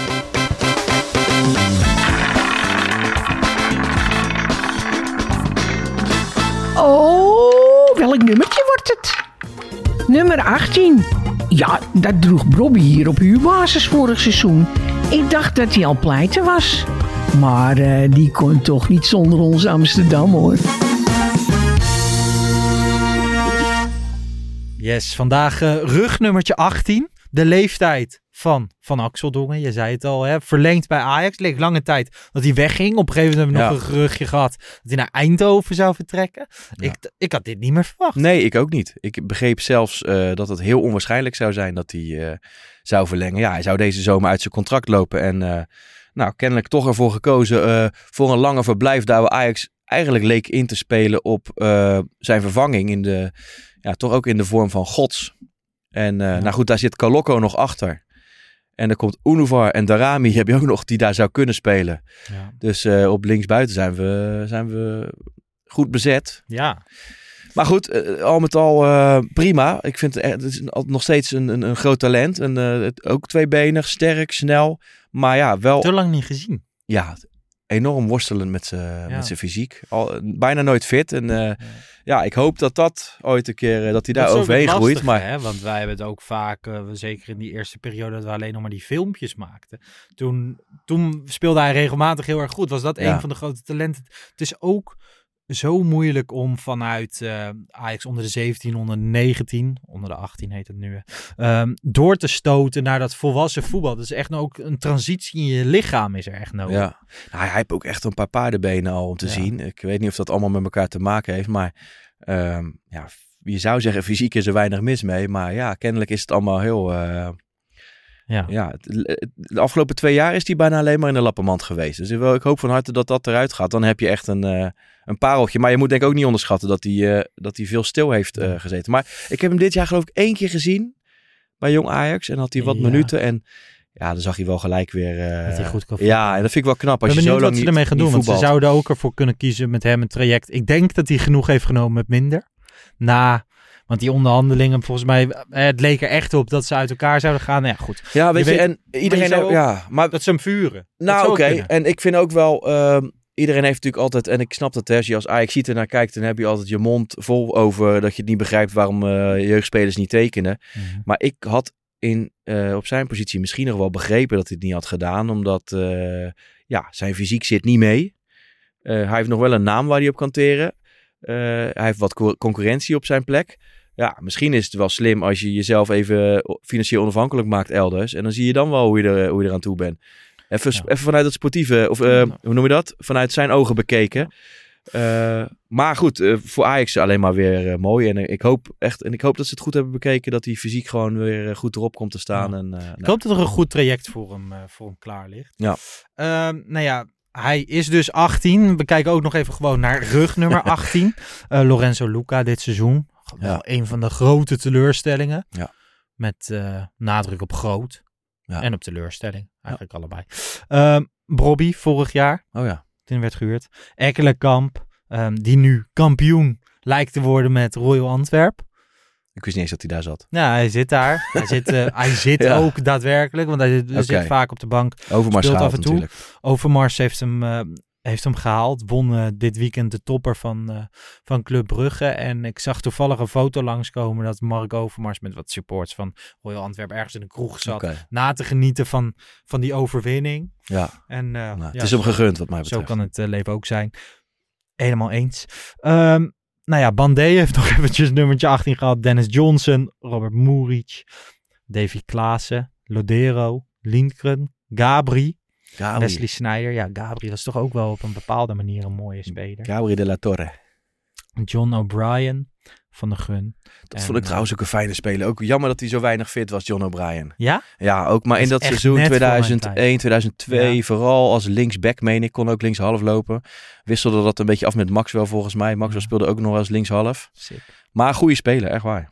Oh, welk nummertje wordt het? Nummer achttien. Ja, dat droeg Bobby hier op huurbasis vorig seizoen. Ik dacht dat hij al pleiten was. Maar uh, die kon toch niet zonder ons Amsterdam, hoor. Yes, vandaag uh, rugnummertje achttien. De leeftijd van Van Axeldongen. Je zei het al, hè? Verlengd bij Ajax. Het leek lange tijd dat hij wegging. Op een gegeven moment hebben we ja. nog een geruchtje gehad dat hij naar Eindhoven zou vertrekken. Ja. Ik, ik had dit niet meer verwacht. Nee, ik ook niet. Ik begreep zelfs uh, dat het heel onwaarschijnlijk zou zijn dat hij uh, zou verlengen. Ja, hij zou deze zomer uit zijn contract lopen. En uh, nou, kennelijk toch ervoor gekozen uh, voor een lange verblijf daar waar Ajax eigenlijk leek in te spelen op uh, zijn vervanging. In de, ja, toch ook in de vorm van Gods. En uh, ja. nou goed, daar zit Kaloko nog achter. En er komt Unuvar en Darami heb je ook nog die daar zou kunnen spelen. Ja. Dus uh, op linksbuiten zijn we, zijn we goed bezet. Ja. Maar goed, uh, al met al uh, prima. Ik vind het is nog steeds een, een, een groot talent. En, uh, ook tweebenig, sterk, snel. Maar ja, wel... Te lang niet gezien. Ja, enorm worstelend met zijn ja. fysiek. Al, bijna nooit fit. En uh, ja. ja, ik hoop dat dat ooit een keer, uh, dat hij daar overheen groeit. Maar... Hè? Want wij hebben het ook vaak, uh, zeker in die eerste periode dat we alleen nog maar die filmpjes maakten. Toen, toen speelde hij regelmatig heel erg goed. Was dat ja. een van de grote talenten. Het is ook zo moeilijk om vanuit uh, Ajax onder de zeventien, onder de negentien, onder de achttien heet het nu, um, door te stoten naar dat volwassen voetbal. Dus echt ook een transitie in je lichaam is er echt nodig. Ja, nou, hij heeft ook echt een paar paardenbenen al om te ja. zien. Ik weet niet of dat allemaal met elkaar te maken heeft, maar um, ja, je zou zeggen fysiek is er weinig mis mee, maar ja, kennelijk is het allemaal heel... Uh, Ja. ja, de afgelopen twee jaar is hij bijna alleen maar in de lappenmand geweest. Dus ik hoop van harte dat dat eruit gaat. Dan heb je echt een, uh, een pareltje. Maar je moet denk ik ook niet onderschatten dat hij, uh, dat hij veel stil heeft uh, gezeten. Maar ik heb hem dit jaar geloof ik één keer gezien bij Jong Ajax. En had hij wat ja. minuten en ja, dan zag hij wel gelijk weer... Uh, dat hij goed kan ja, en dat vind ik wel knap. Als ik ben je benieuwd zo lang wat ze niet, ermee gaan doen. Want voetbalt. Ze zouden ook ervoor kunnen kiezen met hem een traject. Ik denk dat hij genoeg heeft genomen met minder. Na... Want die onderhandelingen, volgens mij, het leek er echt op dat ze uit elkaar zouden gaan. Nou ja, goed. Ja, weet je, je weet, en iedereen... Maar je ja, maar dat ze hem vuren. Nou, oké. Okay. En ik vind ook wel... Uh, iedereen heeft natuurlijk altijd... En ik snap dat, hè, als je als Ajax ziet ernaar kijkt... dan heb je altijd je mond vol over... dat je het niet begrijpt waarom uh, jeugdspelers niet tekenen. Mm-hmm. Maar ik had in, uh, op zijn positie misschien nog wel begrepen... dat hij het niet had gedaan. Omdat uh, ja, zijn fysiek zit niet mee. Uh, hij heeft nog wel een naam waar hij op kan teren. Uh, hij heeft wat co- concurrentie op zijn plek... Ja, misschien is het wel slim als je jezelf even financieel onafhankelijk maakt elders. En dan zie je dan wel hoe je, er, hoe je eraan toe bent. Even, ja. even vanuit het sportieve, of uh, hoe noem je dat? Vanuit zijn ogen bekeken. Uh, maar goed, uh, voor Ajax alleen maar weer uh, mooi. En uh, ik hoop echt, en ik hoop dat ze het goed hebben bekeken. Dat hij fysiek gewoon weer uh, goed erop komt te staan. Ja. En, uh, ik nou. hoop dat er een goed traject voor hem, uh, voor hem klaar ligt. Ja. Uh, nou ja. Hij is dus achttien. We kijken ook nog even gewoon naar rugnummer achttien. uh, Lorenzo Luca dit seizoen. Wel ja. een van de grote teleurstellingen. Ja. Met uh, nadruk op groot. Ja. En op teleurstelling. Eigenlijk ja. allebei. Uh, Brobby vorig jaar. Oh ja. Toen werd gehuurd. Ekkelenkamp. Um, die nu kampioen lijkt te worden met Royal Antwerp. Ik wist niet eens dat hij daar zat. Ja, hij zit daar. Hij zit, uh, hij zit ja. ook daadwerkelijk. Want hij zit, okay. zit vaak op de bank. Overmars speelt gehaald af en toe. Natuurlijk. Overmars heeft hem... Uh, heeft hem gehaald. Won uh, dit weekend de topper van, uh, van Club Brugge. En ik zag toevallig een foto langskomen dat Mark Overmars met wat supports van Royal Antwerp ergens in de kroeg zat. Okay. Na te genieten van, van die overwinning. Ja. En, uh, nou, ja, het is hem gegund wat mij betreft. Zo kan het uh, leven ook zijn. Helemaal eens. Um, nou ja, Bandé heeft nog eventjes nummertje achttien gehad. Dennis Johnson, Robert Muric, Davy Klaassen, Lodero, Lindgren, Gabri. Gabri. Wesley Sneijder. Ja, Gabri was toch ook wel op een bepaalde manier een mooie speler. Gabri de la Torre. John O'Brien van de Gun. Dat en, vond ik trouwens ook een fijne speler. Ook jammer dat hij zo weinig fit was, John O'Brien. Ja? Ja, ook maar Dat in is dat echt seizoen net voor mijn tweeduizend één, tijd. tweeduizend twee, Ja. vooral als linksback, meen ik, kon ook linkshalf lopen. Wisselde dat een beetje af met Maxwell volgens mij. Maxwell Ja. speelde ook nog als linkshalf. Sick. Maar goede speler, echt waar.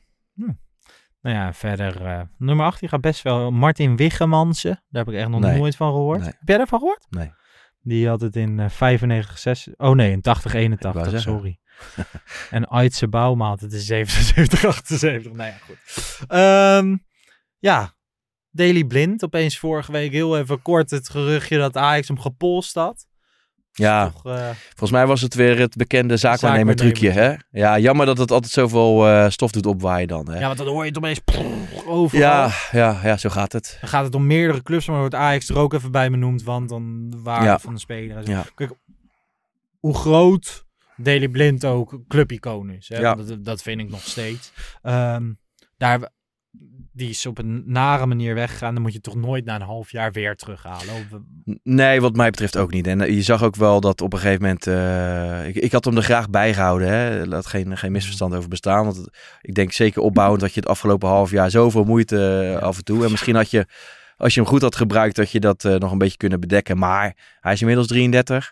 Nou ja, verder uh, nummer acht, die gaat best wel. Martin Wiggemansen, daar heb ik echt nog Nee. nooit van gehoord. Nee. Heb jij daarvan gehoord? Nee. Die had het in uh, vijfennegentig, zes... Oh nee, in tachtig, Ik wou eenentachtig, zeggen. sorry. En Aitse Bouma had het in zevenenzeventig, achtenzeventig. Nou ja, goed. Um, ja, Daley Blind, opeens vorige week heel even kort het geruchtje dat Ajax hem gepolst had. Ja, Toch, uh, volgens mij was het weer het bekende zaakwaarnemer trucje, hè? Ja, jammer dat het altijd zoveel uh, stof doet opwaaien dan, hè? ja, want dan hoor je het opeens pff, overal. Ja, ja, ja, zo gaat het. Dan gaat het om meerdere clubs, maar wordt Ajax er ook even bij benoemd, want dan de waarde Ja. van de speler. en zo. Ja. Kijk, hoe groot Daley Blind ook clubicoon is. Hè? Ja. Dat, dat vind ik nog steeds. Um, daar, die is op een nare manier weggegaan. Dan moet je toch nooit na een half jaar weer terughalen. Of, Nee, wat mij betreft ook niet. En uh, je zag ook wel dat op een gegeven moment... Uh, ik, ik had hem er graag bij gehouden. Hè? Laat geen, geen misverstand over bestaan. Want het, ik denk zeker opbouwend dat je het afgelopen half jaar zoveel moeite uh, af en toe. En misschien had je, als je hem goed had gebruikt, dat je dat uh, nog een beetje kunnen bedekken. Maar hij is inmiddels drieëndertig.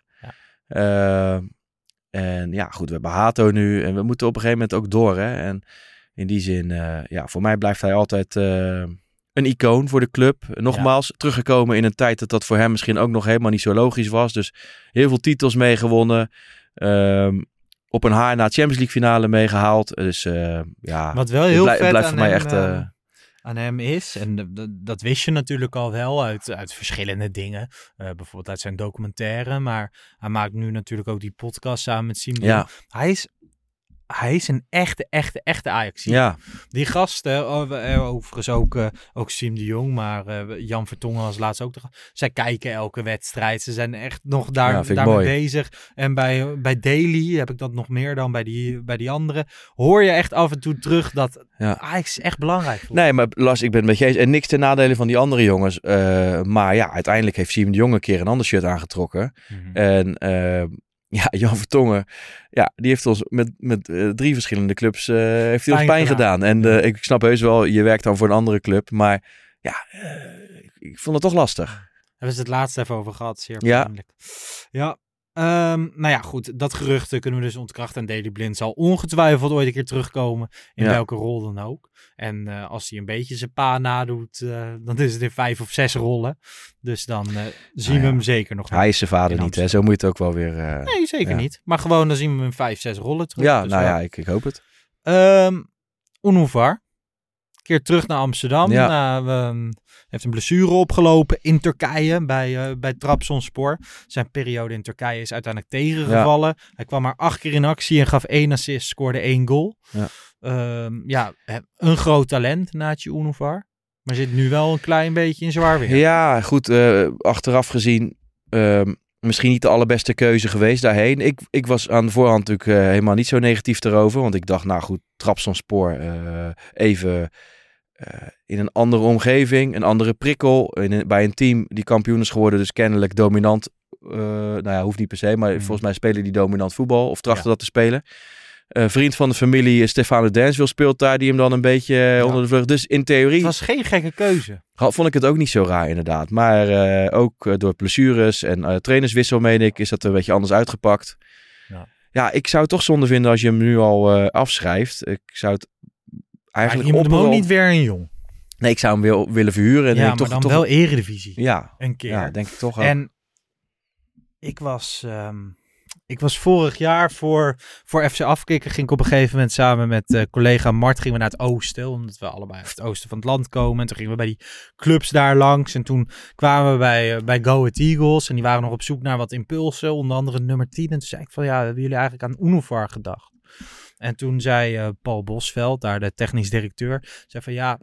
Ja. Uh, en ja, goed, we hebben Hato nu. En we moeten op een gegeven moment ook door. Hè? En in die zin, uh, ja, voor mij blijft hij altijd... Uh, een icoon voor de club. Nogmaals, ja. teruggekomen in een tijd dat dat voor hem misschien ook nog helemaal niet zo logisch was. Dus heel veel titels meegewonnen. Um, op een haar na Champions League finale meegehaald. Dus uh, ja, wat wel heel blij, vet blijft aan, voor mij hem, echt, uh, aan hem is, en d- d- dat wist je natuurlijk al wel uit, uit verschillende dingen. Uh, bijvoorbeeld uit zijn documentaire. Maar hij maakt nu natuurlijk ook die podcast samen met Siem. Ja. Hij is... Hij is een echte, echte, echte Ajax. Ja. Die gasten, overigens ook, uh, ook Siem de Jong, maar uh, Jan Vertongen was laatst ook. De gast. Zij kijken elke wedstrijd. Ze zijn echt nog daar, ja, daarmee mooi. bezig. En bij, bij Daily heb ik dat nog meer dan bij die, bij die anderen. Hoor je echt af en toe terug dat ja. Ajax is echt belangrijk. Nee, maar Lars, ik ben het met je eens. En niks ten nadele van die andere jongens. Uh, maar ja, uiteindelijk heeft Siem de Jong een keer een ander shirt aangetrokken. Mm-hmm. En... Uh, Ja, Jan Vertongen, ja, die heeft ons met, met uh, drie verschillende clubs uh, heeft hij ons pijn gedaan. gedaan. En uh, ik snap heus wel, je werkt dan voor een andere club. Maar ja, uh, ik, ik vond het toch lastig. Hebben ze het laatst even over gehad, zeer ja. pijnlijk. Ja. Um, nou ja, goed, dat gerucht kunnen we dus ontkrachten. En Daley Blind zal ongetwijfeld ooit een keer terugkomen. In ja. welke rol dan ook. En uh, als hij een beetje zijn pa nadoet, uh, dan is het in vijf of zes rollen. Dus dan uh, zien nou ja. we hem zeker nog. Hij is zijn vader niet, hè? Zo moet je het ook wel weer... Uh, nee, zeker ja. niet. Maar gewoon, dan zien we hem in vijf, zes rollen terug. Ja, dus nou wel. ja, ik, ik hoop het. Um, Unúvar. Keer terug naar Amsterdam. Ja. Nou, um, heeft een blessure opgelopen in Turkije bij, uh, bij Trabzonspor. Zijn periode in Turkije is uiteindelijk tegengevallen. Ja. Hij kwam maar acht keer in actie en gaf één assist, scoorde één goal. Ja, um, ja een groot talent, Naatje Unúvar. Maar zit nu wel een klein beetje in zwaar weer. Ja, goed. Uh, achteraf gezien... Uh, misschien niet de allerbeste keuze geweest daarheen. Ik, ik was aan de voorhand natuurlijk uh, helemaal niet zo negatief erover. Want ik dacht, nou goed, Trabzonspor uh, even... Uh, in een andere omgeving, een andere prikkel. In een, bij een team die kampioen is geworden, dus kennelijk dominant. Uh, nou ja, hoeft niet per se, maar mm. volgens mij spelen die dominant voetbal of trachten ja. dat te spelen. Uh, vriend van de familie, Stefano Dansville, speelt daar, die hem dan een beetje uh, ja. onder de vlucht. Dus in theorie... Het was geen gekke keuze. Vond ik het ook niet zo raar, inderdaad. Maar uh, ook uh, door blessures en uh, trainerswissel, meen ik, is dat een beetje anders uitgepakt. Ja, ja ik zou het toch zonde vinden als je hem nu al uh, afschrijft. Ik zou het eigenlijk... Maar je moet hem ook niet weer een jong. Nee, ik zou hem weer willen verhuren. En ja, maar toch, dan toch... wel eredivisie. Ja. Een keer. Ja, denk ik toch ook. En ik was... Um... Ik was vorig jaar voor, voor F C Afkikken, ging ik op een gegeven moment samen met uh, collega Mart gingen we naar het oosten, omdat we allebei uit het oosten van het land komen. En toen gingen we bij die clubs daar langs en toen kwamen we bij, uh, bij Go Ahead Eagles en die waren nog op zoek naar wat impulsen, onder andere nummer tien. En toen zei ik van ja, hebben jullie eigenlijk aan Unúvar gedacht? En toen zei uh, Paul Bosveld, daar de technisch directeur, zei van ja...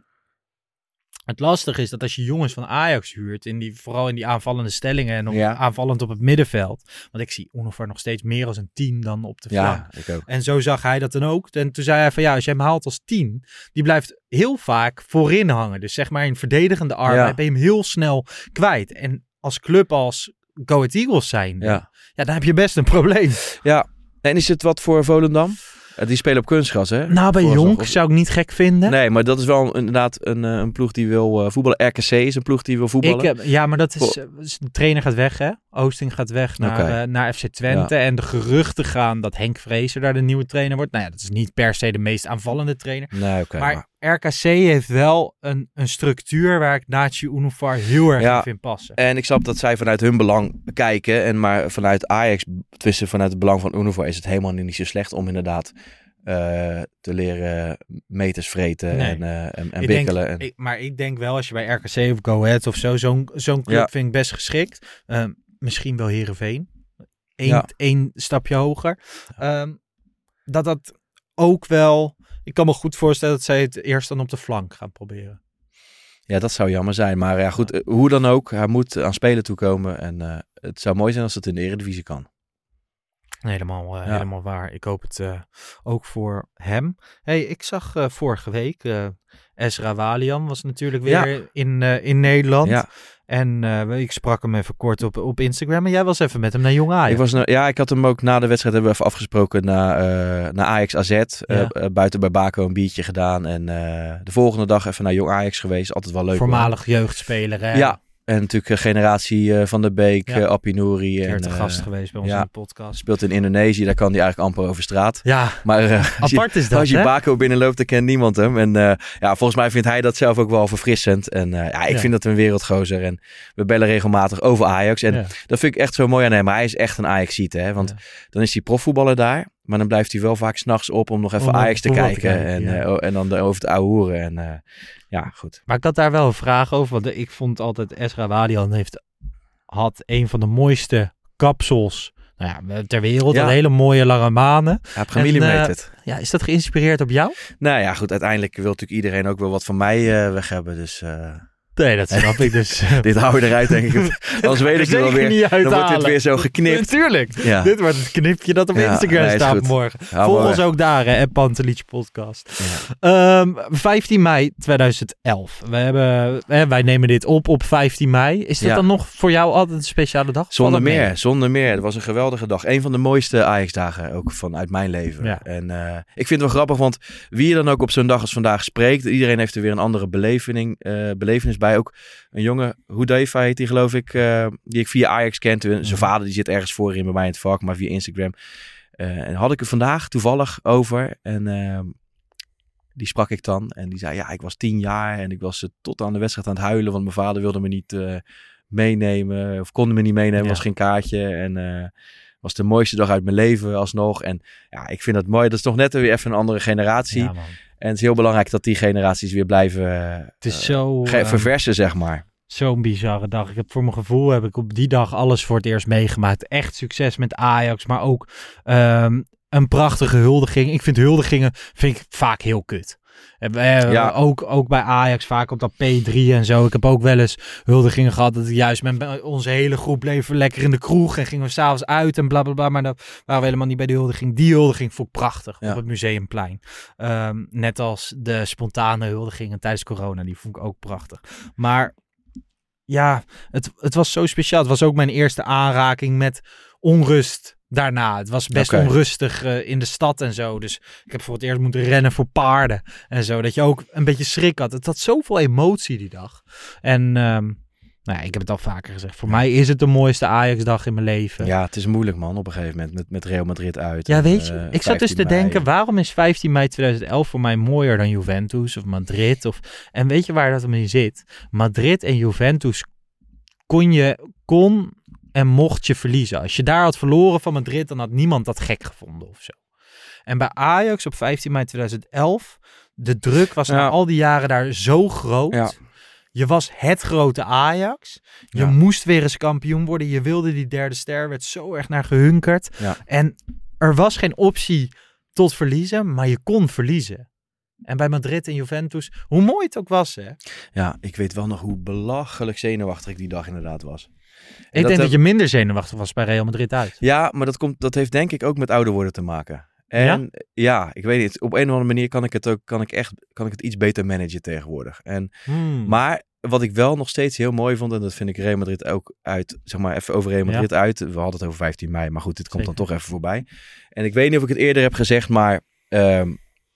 Het lastige is dat als je jongens van Ajax huurt, in die, vooral in die aanvallende stellingen en op, ja. aanvallend op het middenveld. Want ik zie Unúvar nog steeds meer als een tien dan op de flank. Ja, ik ook. En zo zag hij dat dan ook. En toen zei hij van ja, als jij hem haalt als tien, die blijft heel vaak voorin hangen. Dus zeg maar in verdedigende arbeid ja. ben je hem heel snel kwijt. En als club als Go Ahead Eagles zijn, Ja. ja, dan heb je best een probleem. Ja, en is het wat voor Volendam? Uh, die spelen op kunstgras, hè? Nou, bij Voorzorg, Jonk of- zou ik niet gek vinden. Nee, maar dat is wel inderdaad een, uh, een ploeg die wil uh, voetballen. R K C is een ploeg die wil voetballen. Ik, heb- ja, maar dat is, uh, de trainer gaat weg, hè? Oosting gaat weg naar, Oké. uh, naar F C Twente. Ja. En de geruchten gaan dat Henk Vrezer daar de nieuwe trainer wordt. Nou ja, dat is niet per se de meest aanvallende trainer. Nee, oké. maar R K C heeft wel een, een structuur waar ik Nachi Unufar heel erg Ja. in vind passen. En ik snap dat zij vanuit hun belang kijken. En maar vanuit Ajax, tussen vanuit het belang van Unifor, is het helemaal niet zo slecht om inderdaad uh, te leren meters vreten Nee. en, uh, en, en Ik bikkelen. denk, en... ik, maar ik denk wel, als je bij R K C of Go Ahead of zo, zo'n, zo'n club Ja. vind ik best geschikt. Um, misschien wel Heerenveen. Eén, Ja. één stapje hoger. Um, dat dat ook wel... Ik kan me goed voorstellen dat zij het eerst dan op de flank gaan proberen. Ja, dat zou jammer zijn. Maar ja, goed, uh, hoe dan ook, hij moet aan spelen toekomen. En uh, het zou mooi zijn als het in de Eredivisie kan. Helemaal, uh, Ja. helemaal waar. Ik hoop het uh, ook voor hem. Hey, ik zag uh, vorige week... Uh, Ezra Walian was natuurlijk weer Ja. in, uh, in Nederland. Ja. En uh, ik sprak hem even kort op, op Instagram. En jij was even met hem naar Jong Ajax. Ik was, nou- ja, ik had hem ook na de wedstrijd hebben we even afgesproken naar, uh, naar Ajax A Z. Uh, Ja. uh, buiten bij Baco een biertje gedaan. En uh, de volgende dag even naar Jong Ajax geweest. Altijd wel leuk. Voormalig jeugdspeler, hè? Ja. En natuurlijk uh, generatie uh, Van der Beek, Ja. uh, Appie Nouri. Een keer en, te uh, gast geweest bij ons ja. in de podcast. Speelt in Indonesië, daar kan hij eigenlijk amper over straat. Ja, Maar uh, als je, apart is dat, als je hè? Baco binnenloopt, dan kent niemand hem. En uh, ja, volgens mij vindt hij dat zelf ook wel verfrissend. En uh, ja, ik Ja. vind dat een wereldgozer. En we bellen regelmatig over Ajax. En Ja. dat vind ik echt zo mooi aan hem. Maar hij is echt een Ajaxiet, hè. Want Ja. dan is hij profvoetballer daar. Maar dan blijft hij wel vaak 's nachts op om nog even Om nog Ajax te voetbal kijken. te kijken, en, ja. uh, oh, en dan over het ouwe hoeren. En uh, ja, goed. Maar ik had daar wel een vraag over. Want ik vond altijd Ezra Walian heeft, had een van de mooiste kapsels nou ja, ter wereld. Ja. Een hele mooie lange manen. Hij heeft gemillimeterd. Ja, is dat geïnspireerd op jou? Nou ja, goed. Uiteindelijk wil natuurlijk iedereen ook wel wat van mij uh, weg hebben. Dus uh, Nee, dat snap ik dus. dit hou je eruit, denk ik. Anders weet ik het wel weer. Dan wordt dit weer zo geknipt. Natuurlijk. Ja. Dit wordt het knipje dat op Ja, Instagram nee, is staat goed. morgen. Hou Volg maar ons weg. ook daar, hè, Pantelietje Podcast. Ja. Um, vijftien mei tweeduizend elf. We hebben, hè, wij nemen dit op op vijftien mei. Is dat Ja. dan nog voor jou altijd een speciale dag? Zonder Valt het mee? meer, zonder meer. Het was een geweldige dag. Een van de mooiste Ajax-dagen ook vanuit mijn leven. Ja. En uh, ik vind het wel grappig, want wie je dan ook op zo'n dag als vandaag spreekt, iedereen heeft er weer een andere beleving, uh, belevenis bij. Ook een jongen, Hudaifa heet die geloof ik, uh, die ik via Ajax kent. Zijn Mhm. vader die zit ergens voorin bij mij in het vak, maar via Instagram. Uh, en had ik er vandaag toevallig over. En uh, die sprak ik dan. En die zei, ja, ik was tien jaar en ik was uh, tot aan de wedstrijd aan het huilen, want mijn vader wilde me niet uh, meenemen. Of kon me niet meenemen, Ja. was geen kaartje. En uh, was de mooiste dag uit mijn leven alsnog. En ja, ik vind dat mooi. Dat is nog net weer even een andere generatie. Ja, man. En het is heel belangrijk dat die generaties weer blijven uh, Het is zo... ge- uh, verversen, zeg maar. Zo'n bizarre dag. Ik heb voor mijn gevoel heb ik op die dag alles voor het eerst meegemaakt. Echt succes met Ajax, maar ook um, een prachtige huldiging. Ik vind huldigingen vind ik vaak heel kut. Uh, Ja. ook, ook bij Ajax vaak op dat P drie en zo. Ik heb ook wel eens huldigingen gehad dat ik juist met onze hele groep bleef lekker in de kroeg en gingen we s'avonds uit en blablabla. Bla, bla, maar dat waren we helemaal niet bij de huldiging. Die huldiging vond ik prachtig Ja. op het Museumplein. Um, net als de spontane huldigingen tijdens corona. Die vond ik ook prachtig. Maar ja, het, het was zo speciaal. Het was ook mijn eerste aanraking met onrust daarna. Het was best Oké. onrustig uh, in de stad en zo. Dus ik heb voor het eerst moeten rennen voor paarden en zo. Dat je ook een beetje schrik had. Het had zoveel emotie die dag. En um, nou ja, ik heb het al vaker gezegd. Voor mij is het de mooiste Ajax-dag in mijn leven. Ja, het is moeilijk, man, op een gegeven moment. Met, met Real Madrid uit. Ja, en, weet je, uh, ik zat dus te vijftien mei. denken, waarom is vijftien mei tweeduizend elf voor mij mooier dan Juventus of Madrid? Of, en weet je waar dat hem in zit? Madrid en Juventus kon je, kon en mocht je verliezen. Als je daar had verloren van Madrid, dan had niemand dat gek gevonden of zo. En bij Ajax op vijftien mei tweeduizend elf, de druk was Ja. na al die jaren daar zo groot. Ja. Je was het grote Ajax. Je Ja. moest weer eens kampioen worden. Je wilde die derde ster, werd zo erg naar gehunkerd. Ja. En er was geen optie tot verliezen, maar je kon verliezen. En bij Madrid en Juventus, hoe mooi het ook was, hè? Ja, ik weet wel nog hoe belachelijk zenuwachtig ik die dag inderdaad was. En Ik denk heb- dat je minder zenuwachtig was bij Real Madrid uit. Ja, maar dat, komt, dat heeft denk ik ook met ouder worden te maken. En ja? ja, ik weet niet. Op een of andere manier kan ik het ook, kan ik echt, kan ik het iets beter managen tegenwoordig. En, Hmm. Maar wat ik wel nog steeds heel mooi vond, en dat vind ik Real Madrid ook uit, zeg maar even over Real Madrid ja. uit. We hadden het over vijftien mei, maar goed, dit komt Zeker. dan toch even voorbij. En ik weet niet of ik het eerder heb gezegd, maar um,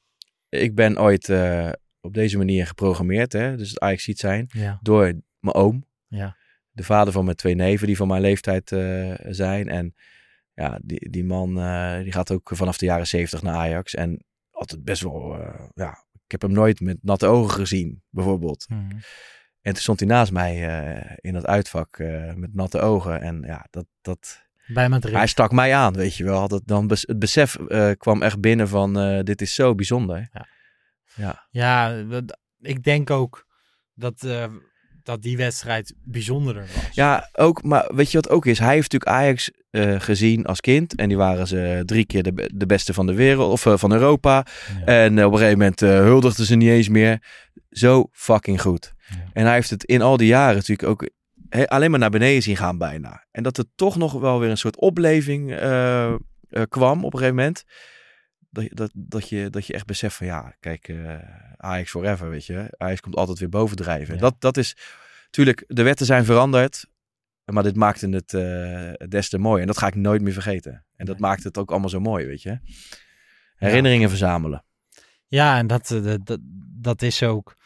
ik ben ooit uh, op deze manier geprogrammeerd, hè, dus het Ajaxiet zijn, ja. door mijn oom. Ja. De vader van mijn twee neven die van mijn leeftijd uh, zijn. En ja, die, die man uh, die gaat ook vanaf de jaren zeventig naar Ajax. En altijd best wel, uh, ja, ik heb hem nooit met natte ogen gezien, bijvoorbeeld. Mm. En toen stond hij naast mij uh, in dat uitvak uh, met natte ogen. En ja, dat... dat Bij Madrid. Hij stak mij aan, weet je wel. Dat dan bes, het besef uh, kwam echt binnen van, uh, dit is zo bijzonder. Ja, ja. ja ik denk ook dat... Uh, dat die wedstrijd bijzonderder was. Ja, ook, maar weet je wat ook is? Hij heeft natuurlijk Ajax uh, gezien als kind. En die waren ze drie keer de, de beste van de wereld, of uh, van Europa. Ja. En uh, op een gegeven moment uh, huldigden ze niet eens meer. Zo fucking goed. Ja. En hij heeft het in al die jaren natuurlijk ook he, alleen maar naar beneden zien gaan bijna. En dat er toch nog wel weer een soort opleving uh, uh, kwam op een gegeven moment. Dat, dat, dat, je, dat je echt beseft van ja, kijk, uh, Ajax forever, weet je. Ajax komt altijd weer bovendrijven. Ja. Dat, dat is, tuurlijk, de wetten zijn veranderd. Maar dit maakte het uh, des te mooi. En dat ga ik nooit meer vergeten. En dat nee. maakt het ook allemaal zo mooi, weet je. Herinneringen ja. verzamelen. Ja, en dat, dat, dat, dat is ook...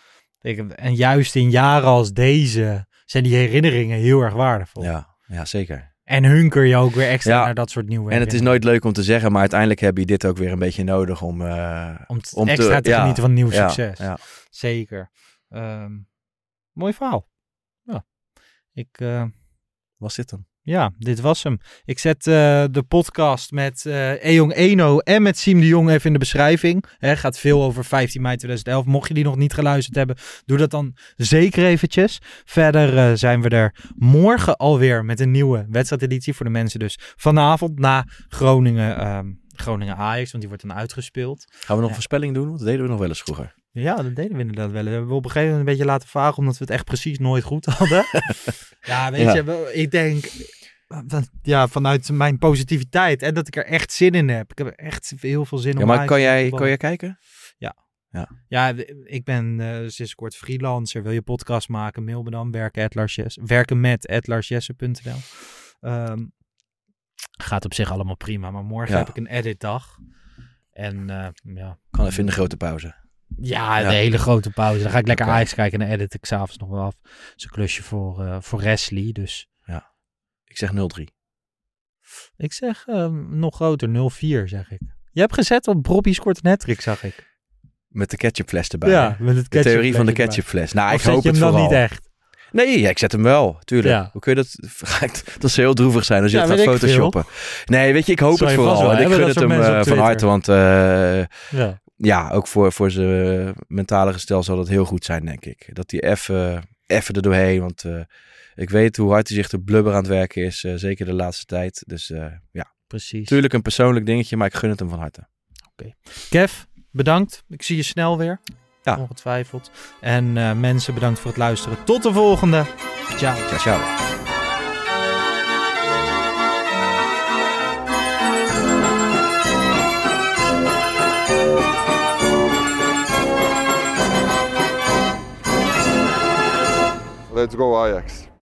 En juist in jaren als deze zijn die herinneringen heel erg waardevol. Ja, ja zeker. En hunker je ook weer extra ja. naar dat soort nieuwe... En het is nooit leuk om te zeggen, maar uiteindelijk heb je dit ook weer een beetje nodig om... Uh, om, t- om extra te, te genieten ja, van nieuw succes. Ja, ja. Zeker. Um, mooi verhaal. Ja. Ik... Uh, Was dit hem? Ja, dit was hem. Ik zet uh, de podcast met uh, Eyong Eno en met Siem de Jong even in de beschrijving. He, gaat veel over vijftien mei tweeduizend elf. Mocht je die nog niet geluisterd hebben, doe dat dan zeker eventjes. Verder uh, zijn we er morgen alweer met een nieuwe wedstrijdeditie voor de mensen dus vanavond na Groningen, um, Groningen Ajax, want die wordt dan uitgespeeld. Gaan we nog ja. een voorspelling doen? Want dat deden we nog wel eens vroeger. Ja, dat deden we inderdaad wel. We hebben op een gegeven moment een beetje laten vagen, omdat we het echt precies nooit goed hadden. ja, weet ja. je, ik denk... Ja, vanuit mijn positiviteit. En dat ik er echt zin in heb. Ik heb er echt heel veel zin in. Ja, maar kan jij, kan jij kijken? Ja. Ja, ja ik ben uh, sinds kort freelancer. Wil je podcast maken? Mail me dan. Werken, at Lars Jesse, werken met at lars jesse punt n l. Um, gaat op zich allemaal prima. Maar morgen ja. heb ik een editdag. En uh, ja. Kan even in de grote pauze. Ja, ja, de hele grote pauze. Dan ga ik lekker okay. Ajax kijken en dan edit ik s'avonds nog wel af. Dat is een klusje voor, uh, voor Wesley. Dus ja. Ik zeg nul drie. Ik zeg uh, nog groter, nul vier zeg ik. Je hebt gezet op Bobby scoort een hat-trick, zag ik. Met de ketchupfles erbij. Ja, met het de theorie van de ketchupfles. Nou, of ik hoop je het hem vooral. Dan niet echt? Nee, ja, ik zet hem wel, tuurlijk. Ja. Hoe kun je dat... Dat zou heel droevig zijn als je ja, het gaat photoshoppen. Veel. Nee, weet je, ik hoop het vooral. Wel, en ik gun het hem uh, van harte, want uh, ja. ja, ook voor, voor zijn mentale gestel zal dat heel goed zijn, denk ik. Dat hij even, even er doorheen, want... Uh, Ik weet hoe hard hij zich de blubber aan het werken is. Uh, zeker de laatste tijd. Dus uh, ja, precies. Tuurlijk een persoonlijk dingetje, maar ik gun het hem van harte. Oké. Okay. Kev, bedankt. Ik zie je snel weer. Ja. Ongetwijfeld. En uh, mensen, bedankt voor het luisteren. Tot de volgende. Ciao. Ciao, ciao. Let's go Ajax.